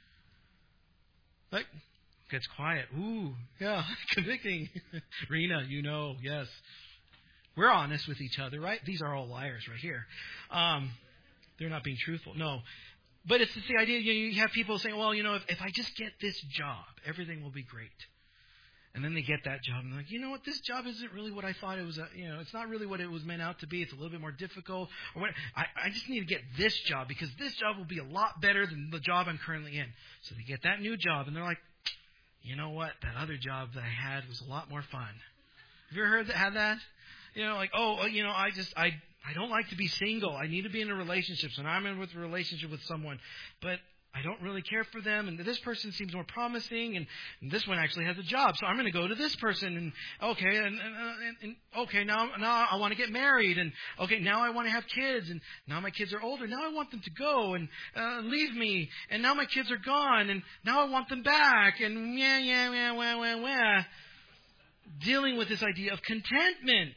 Speaker 1: Like, gets quiet. Ooh, yeah, convicting. Rena, you know, yes. We're honest with each other, right? These are all liars right here. Um, they're not being truthful. No. But it's the idea, you, know, you have people saying, well, you know, if, if I just get this job, everything will be great. And then they get that job, and they're like, you know what, this job isn't really what I thought it was. Uh, you know, it's not really what it was meant out to be. It's a little bit more difficult. Or what, I, I just need to get this job because this job will be a lot better than the job I'm currently in. So they get that new job, and they're like, you know what, that other job that I had was a lot more fun. Have you ever heard that, had that? You know, like, oh, you know, I just, I... I don't like to be single. I need to be in a relationship. So now I'm in with a relationship with someone. But I don't really care for them. And this person seems more promising. And, and this one actually has a job. So I'm going to go to this person. And okay, and, and, and, and okay, now now I want to get married. And okay, now I want to have kids. And now my kids are older. Now I want them to go and uh, leave me. And now my kids are gone. And now I want them back. And yeah, yeah, yeah, wah, wah, wah. Dealing with this idea of contentment.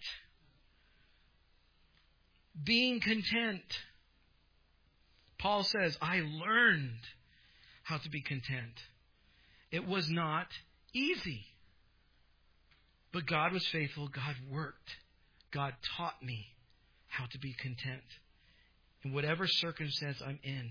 Speaker 1: Being content. Paul says, I learned how to be content. It was not easy. But God was faithful. God worked. God taught me how to be content in whatever circumstance I'm in.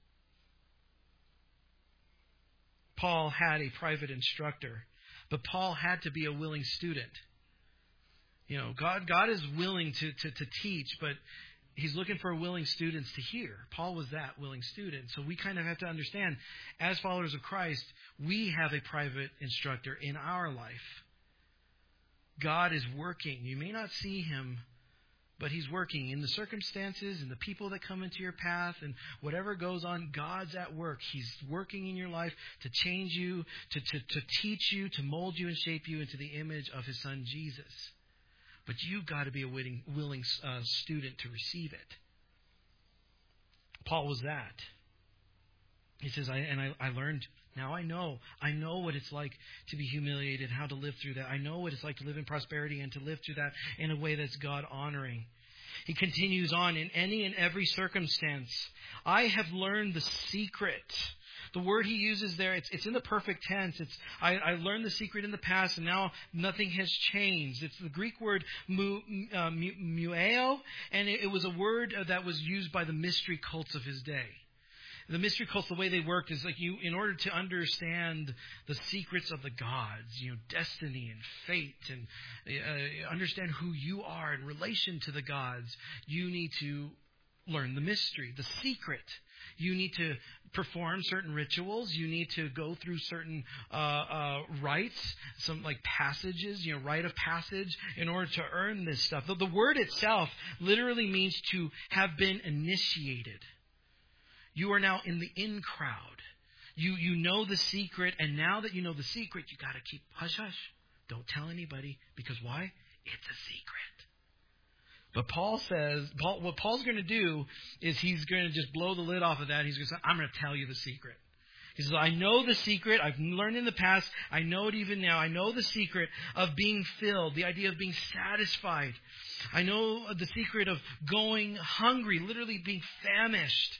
Speaker 1: Paul had a private instructor, but Paul had to be a willing student. You know, God God is willing to, to, to teach, but He's looking for willing students to hear. Paul was that willing student. So we kind of have to understand, as followers of Christ, we have a private instructor in our life. God is working. You may not see Him, but He's working in the circumstances and the people that come into your path and whatever goes on. God's at work. He's working in your life to change you, to, to, to teach you, to mold you and shape you into the image of His Son, Jesus. But you've got to be a willing, willing uh, student to receive it. Paul was that. He says, I, and I, I learned, now I know. I know what it's like to be humiliated, how to live through that. I know what it's like to live in prosperity and to live through that in a way that's God-honoring. He continues on, in any and every circumstance, I have learned the secret. The word he uses there, it's, it's in the perfect tense. It's I, I learned the secret in the past, and now nothing has changed. It's the Greek word mu, uh, mu, mueo, and it, it was a word that was used by the mystery cults of his day. The mystery cults, the way they worked is like you, in order to understand the secrets of the gods, you know, destiny and fate, and uh, understand who you are in relation to the gods, you need to learn the mystery, the secret. You need to perform certain rituals. You need to go through certain uh, uh, rites, some like passages, you know, rite of passage, in order to earn this stuff. The, the word itself literally means to have been initiated. You are now in the in crowd. You you know the secret, and now that you know the secret, you got to keep hush hush. Don't tell anybody, because why? It's a secret. But Paul says, Paul, what Paul's going to do is he's going to just blow the lid off of that. He's going to say, I'm going to tell you the secret. He says, I know the secret. I've learned in the past. I know it even now. I know the secret of being filled, the idea of being satisfied. I know the secret of going hungry, literally being famished.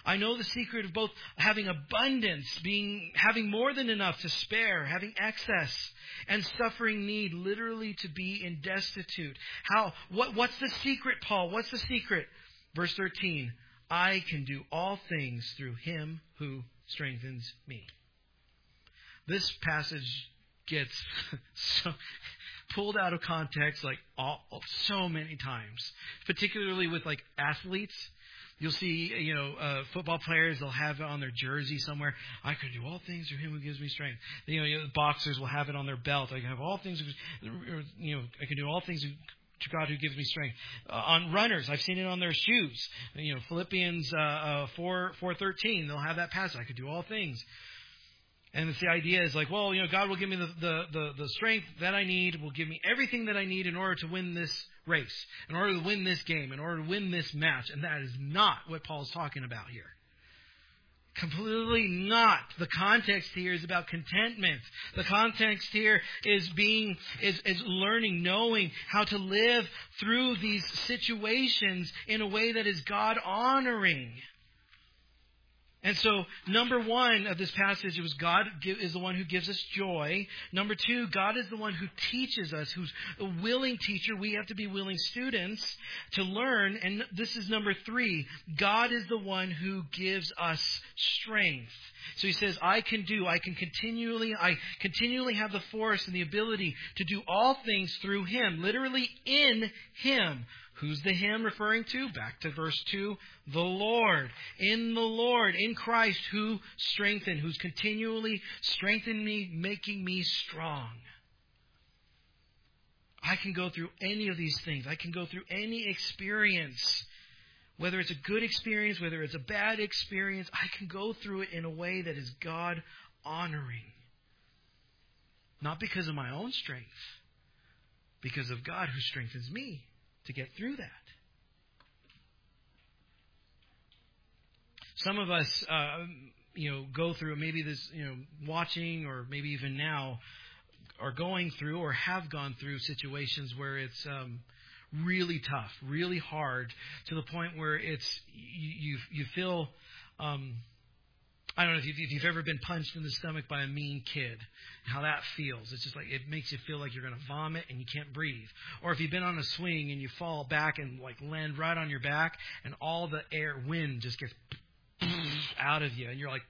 Speaker 1: I know the secret of both having abundance, being having more than enough to spare, having excess, and suffering need, literally to be in destitute. How? What? What's the secret, Paul? What's the secret? Verse thirteen. I can do all things through Him who strengthens me. This passage gets so pulled out of context like all, so many times, particularly with like athletes. You'll see, you know, uh, football players, they'll have it on their jersey somewhere. I can do all things through Him who gives me strength. You know, you know, boxers will have it on their belt. I can have all things, you know, I can do all things to God who gives me strength. Uh, on runners, I've seen it on their shoes. You know, Philippians uh, uh, four four thirteen, they'll have that passage. I can do all things. And it's the idea is like, well, you know, God will give me the, the, the, the strength that I need, will give me everything that I need in order to win this race, in order to win this game, in order to win this match. And that is not what Paul's talking about here. Completely not. The context here is about contentment. The context here is being, is, is learning, knowing how to live through these situations in a way that is God honoring. And so, number one of this passage was God is the one who gives us joy. Number two, God is the one who teaches us, who's a willing teacher. We have to be willing students to learn. And this is number three. God is the one who gives us strength. So he says, I can do, I can continually, I continually have the force and the ability to do all things through Him, literally in Him. Who's the Him referring to? Back to verse two. The Lord. In the Lord, in Christ, who strengthened, who's continually strengthening me, making me strong. I can go through any of these things. I can go through any experience. Whether it's a good experience, whether it's a bad experience, I can go through it in a way that is God honoring. Not because of my own strength, because of God who strengthens me to get through that. Some of us, uh, you know, go through maybe this, you know, watching or maybe even now are going through or have gone through situations where it's um, really tough, really hard, to the point where it's you you, you feel. Um, I don't know if you've, if you've ever been punched in the stomach by a mean kid, how that feels. It's just like it makes you feel like you're going to vomit and you can't breathe. Or if you've been on a swing and you fall back and like land right on your back and all the air, wind just gets out of you and you're like,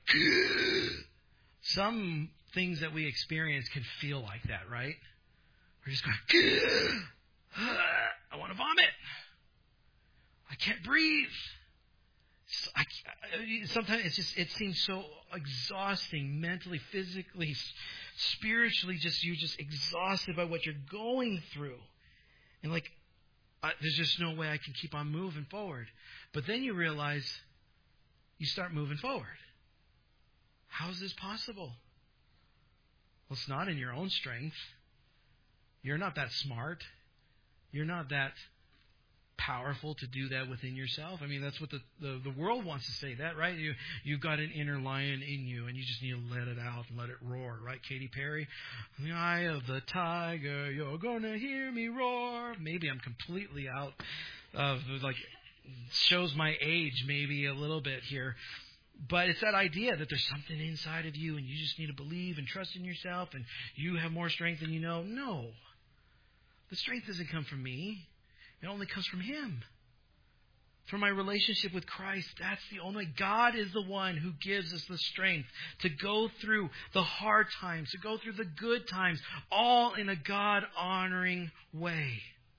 Speaker 1: some things that we experience can feel like that, right? We're just going, I want to vomit. I can't breathe. I, sometimes it's just, it seems so exhausting mentally, physically, spiritually, just you're just exhausted by what you're going through. And like, I, there's just no way I can keep on moving forward. But then you realize you start moving forward. How is this possible? Well, it's not in your own strength. You're not that smart. You're not that powerful to do that within yourself. I mean, that's what the, the, the world wants to say that, right? You, you've got an inner lion in you, and you just need to let it out and let it roar, right, Katy Perry? In the eye of the tiger, you're going to hear me roar. Maybe I'm completely out of, like, shows my age maybe a little bit here. But it's that idea that there's something inside of you, and you just need to believe and trust in yourself, and you have more strength than you know. No. The strength doesn't come from me. It only comes from Him. From my relationship with Christ, that's the only. God is the one who gives us the strength to go through the hard times, to go through the good times, all in a God-honoring way.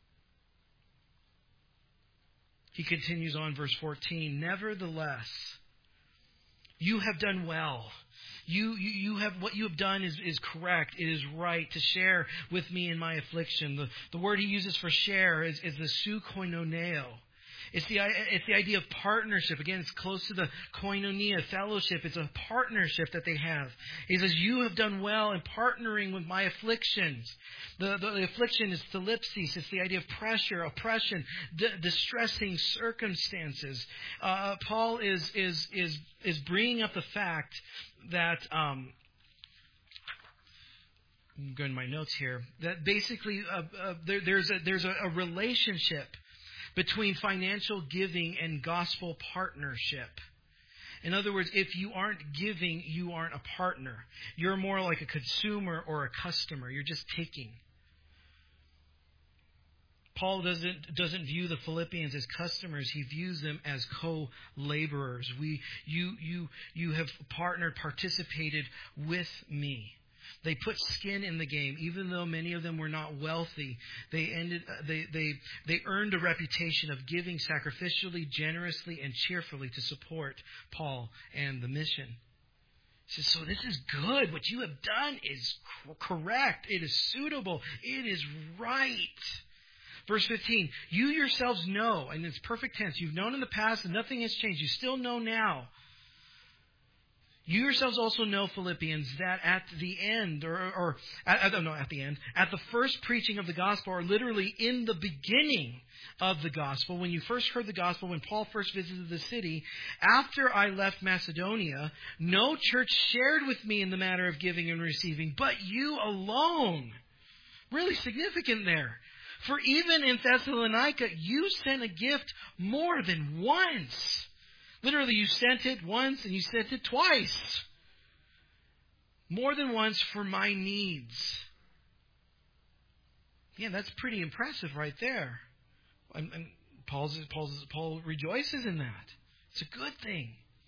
Speaker 1: He continues on, verse fourteen, nevertheless, you have done well. You, you you have what you have done is, is correct. It is right to share with me in my affliction. The, the word he uses for share is, is the su koinoneo. It's the it's the idea of partnership. Again, it's close to the koinonia, fellowship. It's a partnership that they have. He says, you have done well in partnering with my afflictions. The, the, the affliction is thlipsis. It's the idea of pressure, oppression, d- distressing circumstances. Uh, Paul is is is is bringing up the fact that um, I'm going to my notes here. That basically uh, uh, there, there's a there's a, a relationship between financial giving and gospel partnership. In other words, if you aren't giving, you aren't a partner. You're more like a consumer or a customer. You're just taking. Paul doesn't doesn't view the Philippians as customers. He views them as co-laborers. We, you, you, you have partnered, participated with me. They put skin in the game, even though many of them were not wealthy. They ended. They they they earned a reputation of giving sacrificially, generously, and cheerfully to support Paul and the mission. He says, so this is good. What you have done is correct. It is suitable. It is right. Verse fifteen, you yourselves know, and it's perfect tense, you've known in the past and nothing has changed. You still know now. You yourselves also know, Philippians, that at the end, or, or I don't know, at the end, at the first preaching of the gospel, or literally in the beginning of the gospel, when you first heard the gospel, when Paul first visited the city, after I left Macedonia, no church shared with me in the matter of giving and receiving, but you alone. Really significant there. For even in Thessalonica, you sent a gift more than once. Literally, you sent it once and you sent it twice. More than once for my needs. Yeah, that's pretty impressive right there. And, and Paul's, Paul's, Paul rejoices in that. It's a good thing.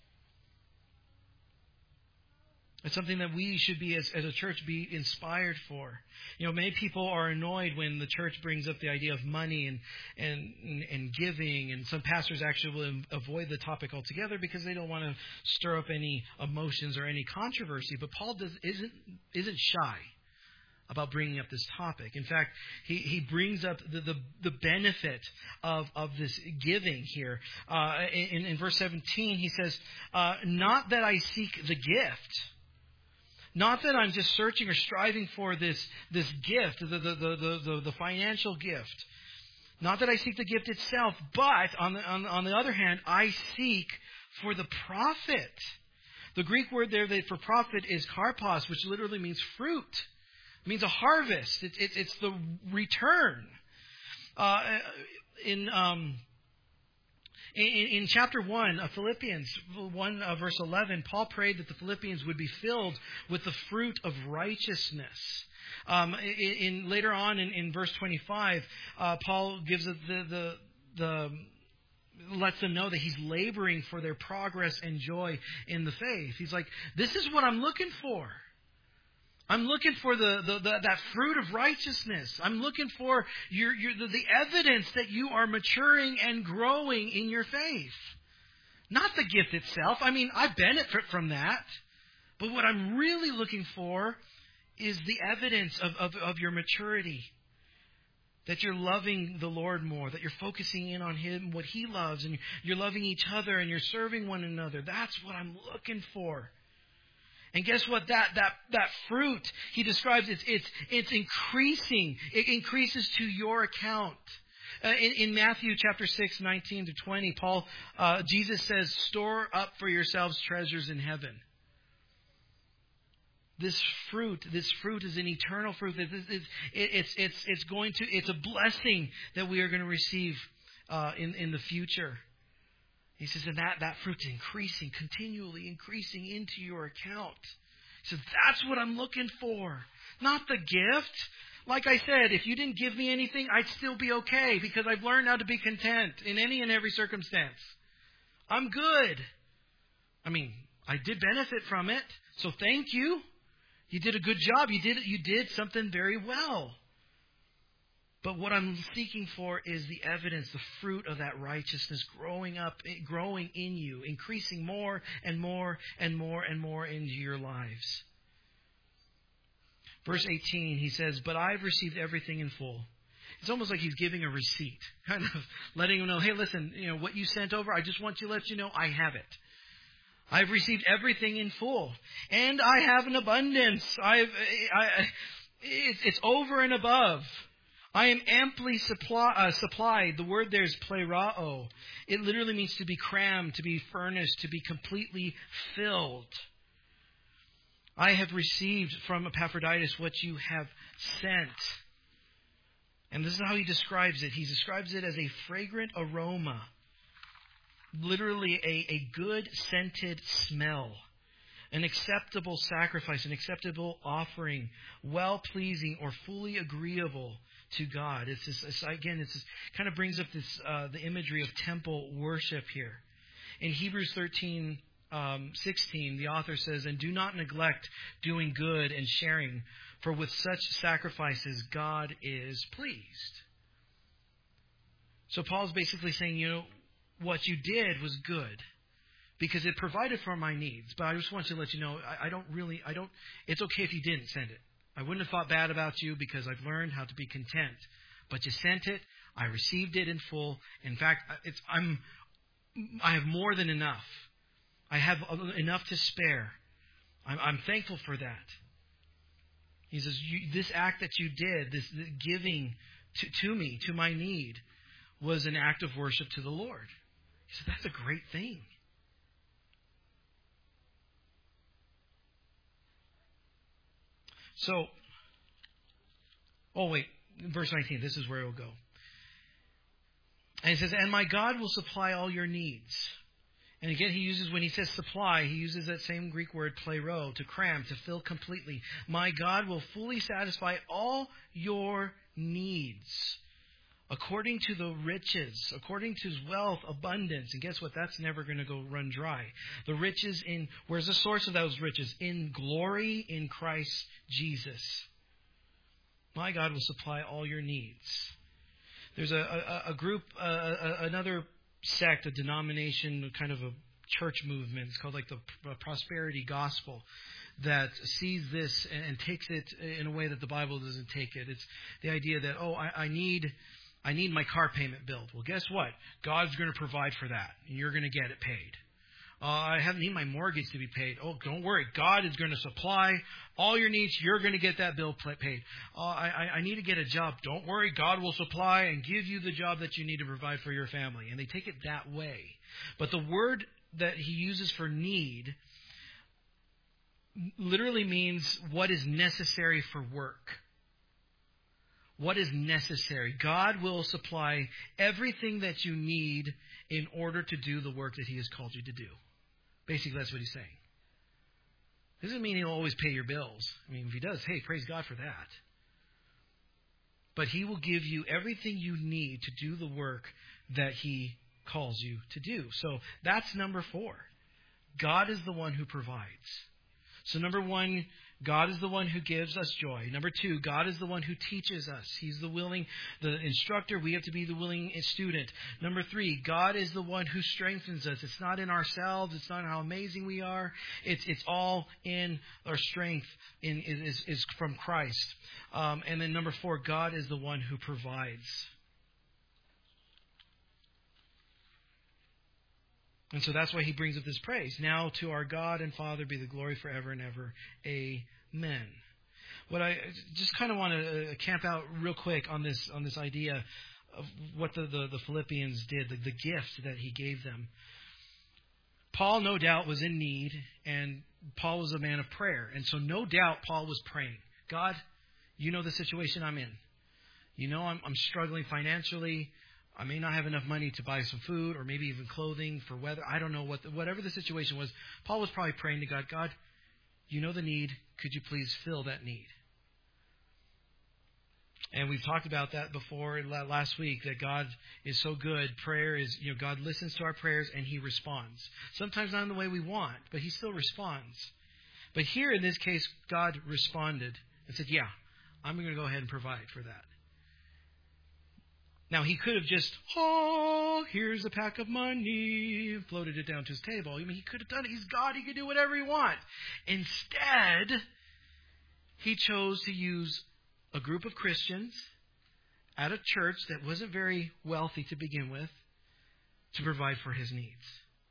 Speaker 1: It's something that we should be, as, as a church, be inspired for. You know, many people are annoyed when the church brings up the idea of money and and and giving, and some pastors actually will avoid the topic altogether because they don't want to stir up any emotions or any controversy. But Paul does, isn't isn't shy about bringing up this topic. In fact, he, he brings up the, the, the benefit of, of this giving here. Uh, in, in verse seventeen, he says, uh, not that I seek the gift. Not that I'm just searching or striving for this, this gift, the, the, the, the, the financial gift. Not that I seek the gift itself, but on the, on, on the other hand, I seek for the profit. The Greek word there for profit is karpos, which literally means fruit. It means a harvest. It, it, it's the return. Uh, in... Um, In, in chapter one of Philippians, one uh, verse eleven, Paul prayed that the Philippians would be filled with the fruit of righteousness. Um, in, in later on in, in verse twenty-five, uh, Paul gives the, the the lets them know that he's laboring for their progress and joy in the faith. He's like, this is what I'm looking for. I'm looking for the, the, the that fruit of righteousness. I'm looking for your, your the, the evidence that you are maturing and growing in your faith. Not the gift itself. I mean, I benefit from that. But what I'm really looking for is the evidence of, of, of your maturity. That you're loving the Lord more. That you're focusing in on Him, what He loves. And you're loving each other and you're serving one another. That's what I'm looking for. And guess what? That that that fruit, he describes it's it's it's increasing. It increases to your account. Uh, in, in Matthew chapter six, nineteen to twenty, Paul uh, Jesus says, "Store up for yourselves treasures in heaven." This fruit, this fruit is an eternal fruit. It's it's it's it's, it's going to it's a blessing that we are going to receive uh, in in the future. He says, and that, that fruit's increasing, continually increasing into your account. He says, that's what I'm looking for. Not the gift. Like I said, if you didn't give me anything, I'd still be okay because I've learned how to be content in any and every circumstance. I'm good. I mean, I did benefit from it, so thank you. You did a good job. You did you did something very well. But what I'm seeking for is the evidence, the fruit of that righteousness growing up, growing in you, increasing more and more and more and more into your lives. Verse eighteen, he says, but I've received everything in full. It's almost like he's giving a receipt, kind of letting him know, hey, listen, you know, what you sent over, I just want to let you know I have it. I've received everything in full. And I have an abundance. I've, I, it's over and above. I am amply supply, uh, supplied. The word there is plerao. It literally means to be crammed, to be furnished, to be completely filled. I have received from Epaphroditus what you have sent. And this is how he describes it. He describes it as a fragrant aroma. literally a, a good scented smell, an acceptable sacrifice, an acceptable offering, well-pleasing or fully agreeable to God. It's, this, it's again, it's this, kind of brings up this uh, the imagery of temple worship here. In Hebrews thirteen, um, sixteen, the author says, "And do not neglect doing good and sharing, for with such sacrifices God is pleased." So Paul's basically saying, you know, what you did was good because it provided for my needs. But I just want to let you know, I, I don't really, I don't, it's okay if you didn't send it. I wouldn't have thought bad about you because I've learned how to be content. But you sent it. I received it in full. In fact, it's, I'm, I have more than enough. I have enough to spare. I'm, I'm thankful for that. He says, you, this act that you did, this giving to, to me, to my need, was an act of worship to the Lord. He said, that's a great thing. So, oh wait, verse nineteen, this is where it will go. And he says, "And my God will supply all your needs." And again, he uses, when he says supply, he uses that same Greek word plero, to cram, to fill completely. My God will fully satisfy all your needs according to the riches, according to his wealth, abundance. And guess what? That's never going to go run dry. The riches in, where's the source of those riches? In glory in Christ Jesus. My God will supply all your needs. There's a, a, a group, uh, a, another sect, a denomination, kind of a church movement. It's called like the prosperity gospel, that sees this and, and takes it in a way that the Bible doesn't take it. It's the idea that, oh, I, I need... I need my car payment billed. Well, guess what? God's going to provide for that, and you're going to get it paid. Uh, I have need my mortgage to be paid. Oh, don't worry. God is going to supply all your needs. You're going to get that bill paid. Uh, I, I need to get a job. Don't worry. God will supply and give you the job that you need to provide for your family. And they take it that way. But the word that he uses for need literally means what is necessary for work. What is necessary? God will supply everything that you need in order to do the work that he has called you to do. Basically, that's what he's saying. Doesn't mean he'll always pay your bills. I mean, if he does, hey, praise God for that. But he will give you everything you need to do the work that he calls you to do. So that's number four. God is the one who provides. So number one, God is the one who gives us joy. Number two, God is the one who teaches us. He's the willing, the instructor. We have to be the willing student. Number three, God is the one who strengthens us. It's not in ourselves. It's not in how amazing we are. It's it's all in our strength in is is from Christ. Um, and then number four, God is the one who provides. And so that's why he brings up this praise. Now to our God and Father be the glory forever and ever. Amen. What I just kind of want to camp out real quick on this on this idea of what the, the, the Philippians did, the, the gift that he gave them. Paul, no doubt, was in need, and Paul was a man of prayer. And so no doubt Paul was praying. God, you know the situation I'm in. You know I'm, I'm struggling financially. I may not have enough money to buy some food or maybe even clothing for weather. I don't know what the, whatever the situation was. Paul was probably praying to God, God, you know the need. Could you please fill that need? And we've talked about that before last week, that God is so good. Prayer is, you know, God listens to our prayers and he responds. Sometimes not in the way we want, but he still responds. But here in this case, God responded and said, yeah, I'm going to go ahead and provide for that. Now, he could have just, oh, here's a pack of money, floated it down to his table. I mean, he could have done it. He's God. He could do whatever he wants. Instead, he chose to use a group of Christians at a church that wasn't very wealthy to begin with to provide for his needs.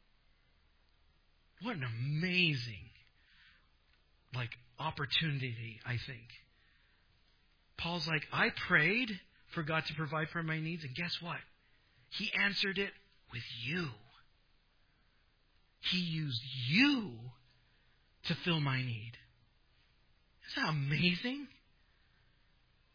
Speaker 1: What an amazing, like, opportunity, I think. Paul's like, I prayed for God to provide for my needs. And guess what? He answered it with you. He used you to fill my need. Isn't that amazing?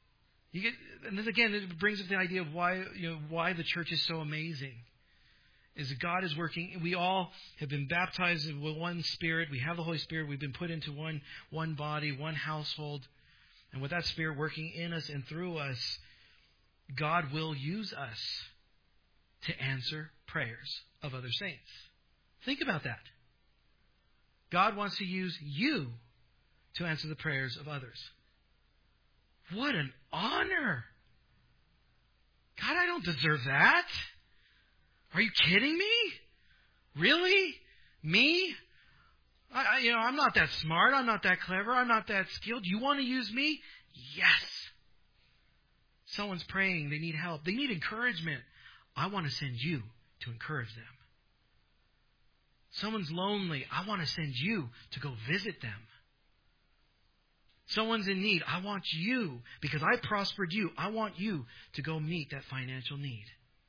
Speaker 1: You get, and this again, it brings up the idea of why, you know, why the church is so amazing. is that God is working. We all have been baptized with one Spirit. We have the Holy Spirit. We've been put into one, one body, one household. And with that Spirit working in us and through us, God will use us to answer prayers of other saints. Think about that. God wants to use you to answer the prayers of others. What an honor! God, I don't deserve that. Are you kidding me? Really? Me? I, I, you know, I'm not that smart. I'm not that clever. I'm not that skilled. You want to use me? Yes. Someone's praying. They need help. They need encouragement. I want to send you to encourage them. Someone's lonely. I want to send you to go visit them. Someone's in need. I want you, because I prospered you, I want you to go meet that financial need.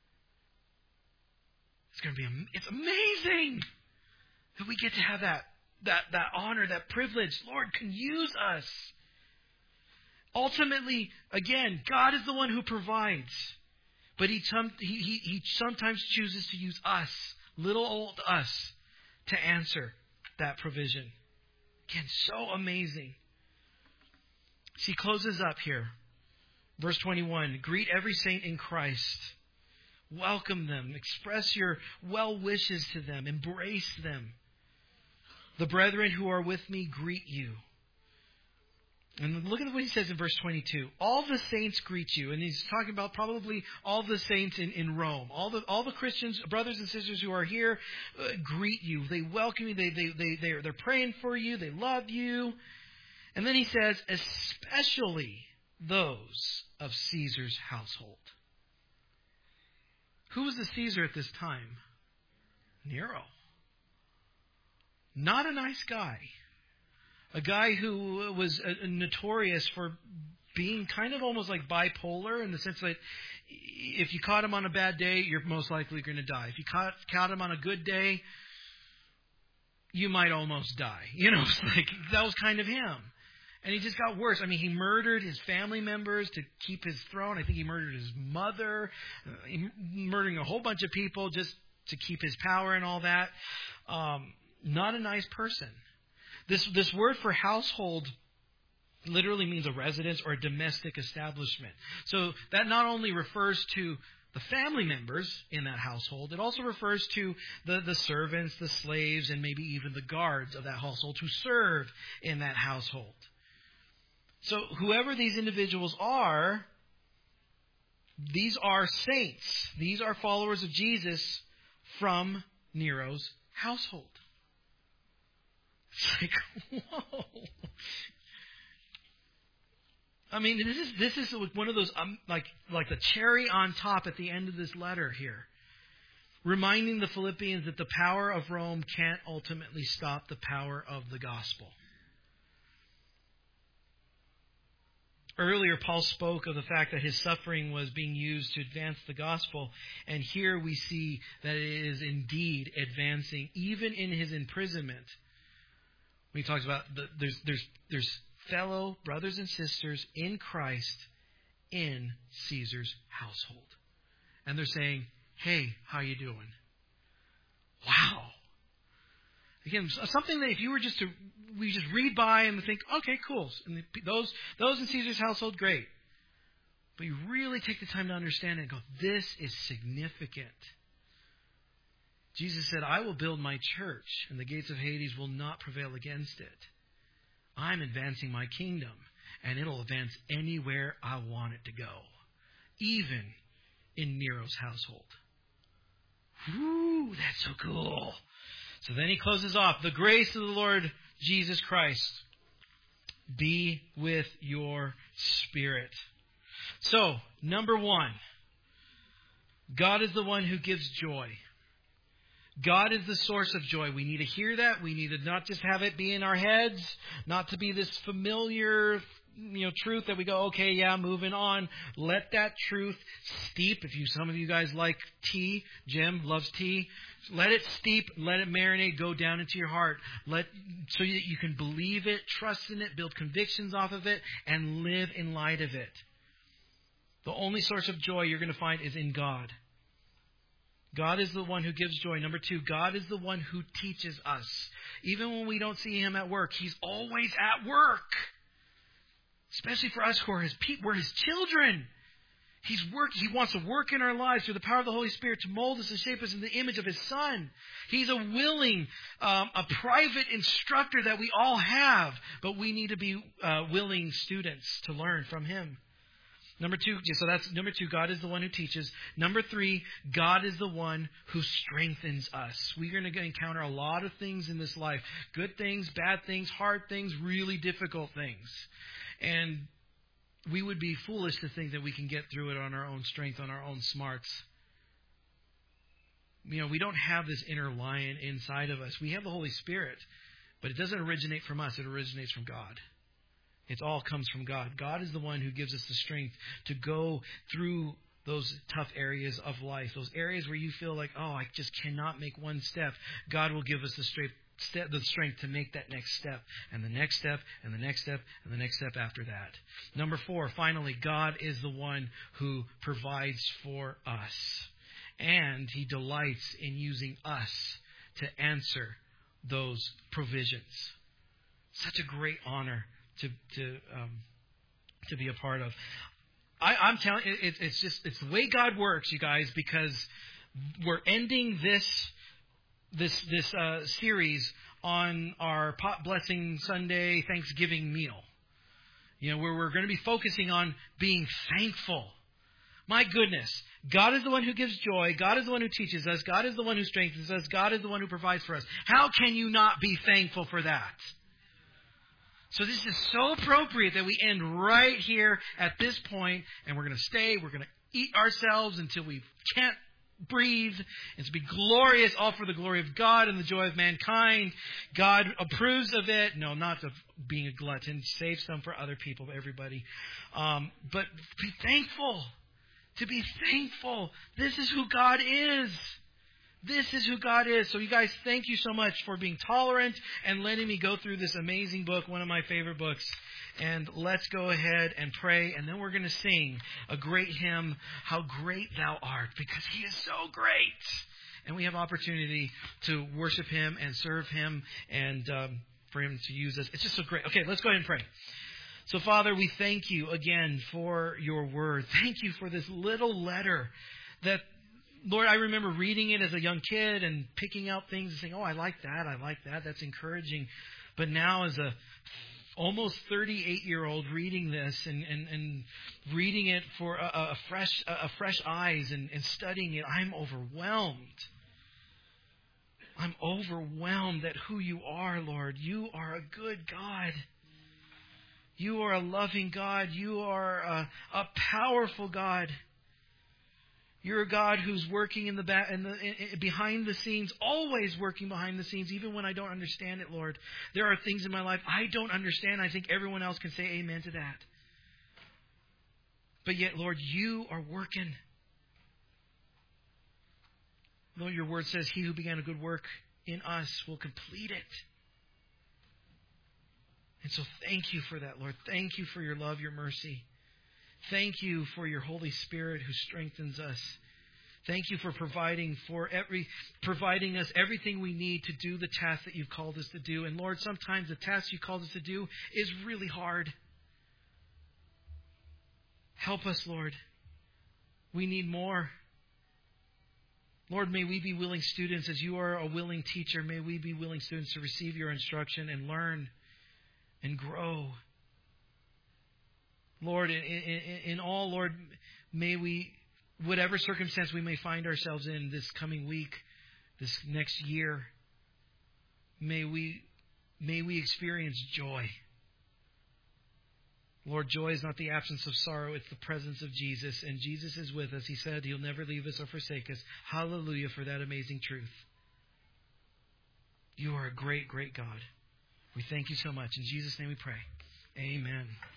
Speaker 1: It's going to be, it's amazing that we get to have that, that, that honor, that privilege. Lord, can use us. Ultimately, again, God is the one who provides. But he, he, he, he sometimes chooses to use us, little old us, to answer that provision. Again, so amazing. He closes up here. Verse twenty-one, greet every saint in Christ. Welcome them. Express your well wishes to them. Embrace them. The brethren who are with me greet you. And look at what he says in verse twenty-two. All the saints greet you. And he's talking about probably all the saints in, in Rome. All the all the Christians, brothers and sisters who are here, uh, greet you. They welcome you. They, they, they, they're, they're praying for you. They love you. And then he says, especially those of Caesar's household. Who was the Caesar at this time? Nero. Not a nice guy. A guy who was uh, notorious for being kind of almost like bipolar, in the sense that if you caught him on a bad day, you're most likely going to die. If you caught, caught him on a good day, you might almost die. You know, it's like that was kind of him. And he just got worse. I mean, he murdered his family members to keep his throne. I think he murdered his mother, uh, he, murdering a whole bunch of people just to keep his power and all that. Um, not a nice person. This this word for household literally means a residence or a domestic establishment. So that not only refers to the family members in that household, it also refers to the, the servants, the slaves, and maybe even the guards of that household who serve in that household. So whoever these individuals are, these are saints. These are followers of Jesus from Nero's household. It's like, whoa. I mean, this is this is one of those um, like like the cherry on top at the end of this letter here, reminding the Philippians that the power of Rome can't ultimately stop the power of the gospel. Earlier, Paul spoke of the fact that his suffering was being used to advance the gospel, and here we see that it is indeed advancing, even in his imprisonment. When he talks about the, there's there's there's fellow brothers and sisters in Christ in Caesar's household. And they're saying, hey, how you doing? Wow. Again, something that if you were just to, we just read by and think, okay, cool. And the, those, those in Caesar's household, great. But you really take the time to understand it and go, this is significant. Jesus said, I will build my church, and the gates of Hades will not prevail against it. I'm advancing my kingdom, and it'll advance anywhere I want it to go, even in Nero's household. Whew, that's so cool. So then he closes off. The grace of the Lord Jesus Christ be with your spirit. So, number one, God is the one who gives joy. God is the source of joy. We need to hear that. We need to not just have it be in our heads, not to be this familiar, you know, truth that we go, okay, yeah, moving on. Let that truth steep. If you, some of you guys like tea, Jim loves tea. Let it steep, let it marinate, go down into your heart. Let so that you can believe it, trust in it, build convictions off of it, and live in light of it. The only source of joy you're going to find is in God. God is the one who gives joy. Number two, God is the one who teaches us. Even when we don't see Him at work, He's always at work. Especially for us who are His people, we're His children. He's work. He wants to work in our lives through the power of the Holy Spirit to mold us and shape us in the image of His Son. He's a willing, um, a private instructor that we all have, but we need to be uh, willing students to learn from Him. Number two, so that's number two, God is the one who teaches. Number three, God is the one who strengthens us. We're going to encounter a lot of things in this life. Good things, bad things, hard things, really difficult things. And we would be foolish to think that we can get through it on our own strength, on our own smarts. You know, we don't have this inner lion inside of us. We have the Holy Spirit, but it doesn't originate from us. It originates from God. It all comes from God. God is the one who gives us the strength to go through those tough areas of life, those areas where you feel like, oh, I just cannot make one step. God will give us the strength. Step, the strength to make that next step, and the next step, and the next step, and the next step after that. Number four, finally, God is the one who provides for us. And He delights in using us to answer those provisions. Such a great honor to to um, to be a part of. I, I'm telling you, it, it's just it's the way God works, you guys, because we're ending this this this uh, series on our Pot Blessing Sunday Thanksgiving meal. You know, where we're going to be focusing on being thankful. My goodness, God is the one who gives joy. God is the one who teaches us. God is the one who strengthens us. God is the one who provides for us. How can you not be thankful for that? So this is so appropriate that we end right here at this point, and we're going to stay. We're going to eat ourselves until we can't breathe, and to be glorious, all for the glory of God and the joy of mankind. God approves of it. No, not of being a glutton. Save some for other people, everybody. Um, but be thankful. To be thankful. This is who God is. This is who God is. So you guys, thank you so much for being tolerant and letting me go through this amazing book, one of my favorite books. And let's go ahead and pray, and then we're going to sing a great hymn, How Great Thou Art, because He is so great. And we have opportunity to worship Him and serve Him and um, for Him to use us. It's just so great. Okay, let's go ahead and pray. So, Father, we thank You again for Your word. Thank You for this little letter that, Lord, I remember reading it as a young kid and picking out things and saying, oh, I like that, I like that, that's encouraging. But now as a almost thirty-eight-year-old reading this and, and, and reading it for a, a fresh a fresh eyes and, and studying it, I'm overwhelmed. I'm overwhelmed at who You are, Lord. You are a good God. You are a loving God. You are a, a powerful God. You're a God who's working in the, back, in the in, behind the scenes, always working behind the scenes, even when I don't understand it, Lord. There are things in my life I don't understand. I think everyone else can say amen to that. But yet, Lord, You are working. Lord, Your word says, He who began a good work in us will complete it. And so thank You for that, Lord. Thank You for Your love, Your mercy. Thank You for Your Holy Spirit who strengthens us. Thank You for providing for every providing us everything we need to do the task that You've called us to do. And Lord, sometimes the task You called us to do is really hard. Help us, Lord. We need more. Lord, may we be willing students as You are a willing teacher. May we be willing students to receive Your instruction and learn and grow. Lord, in, in, in all, Lord, may we, whatever circumstance we may find ourselves in this coming week, this next year, may we, may we experience joy. Lord, joy is not the absence of sorrow, it's the presence of Jesus. And Jesus is with us. He said He'll never leave us or forsake us. Hallelujah for that amazing truth. You are a great, great God. We thank You so much. In Jesus' name we pray. Amen.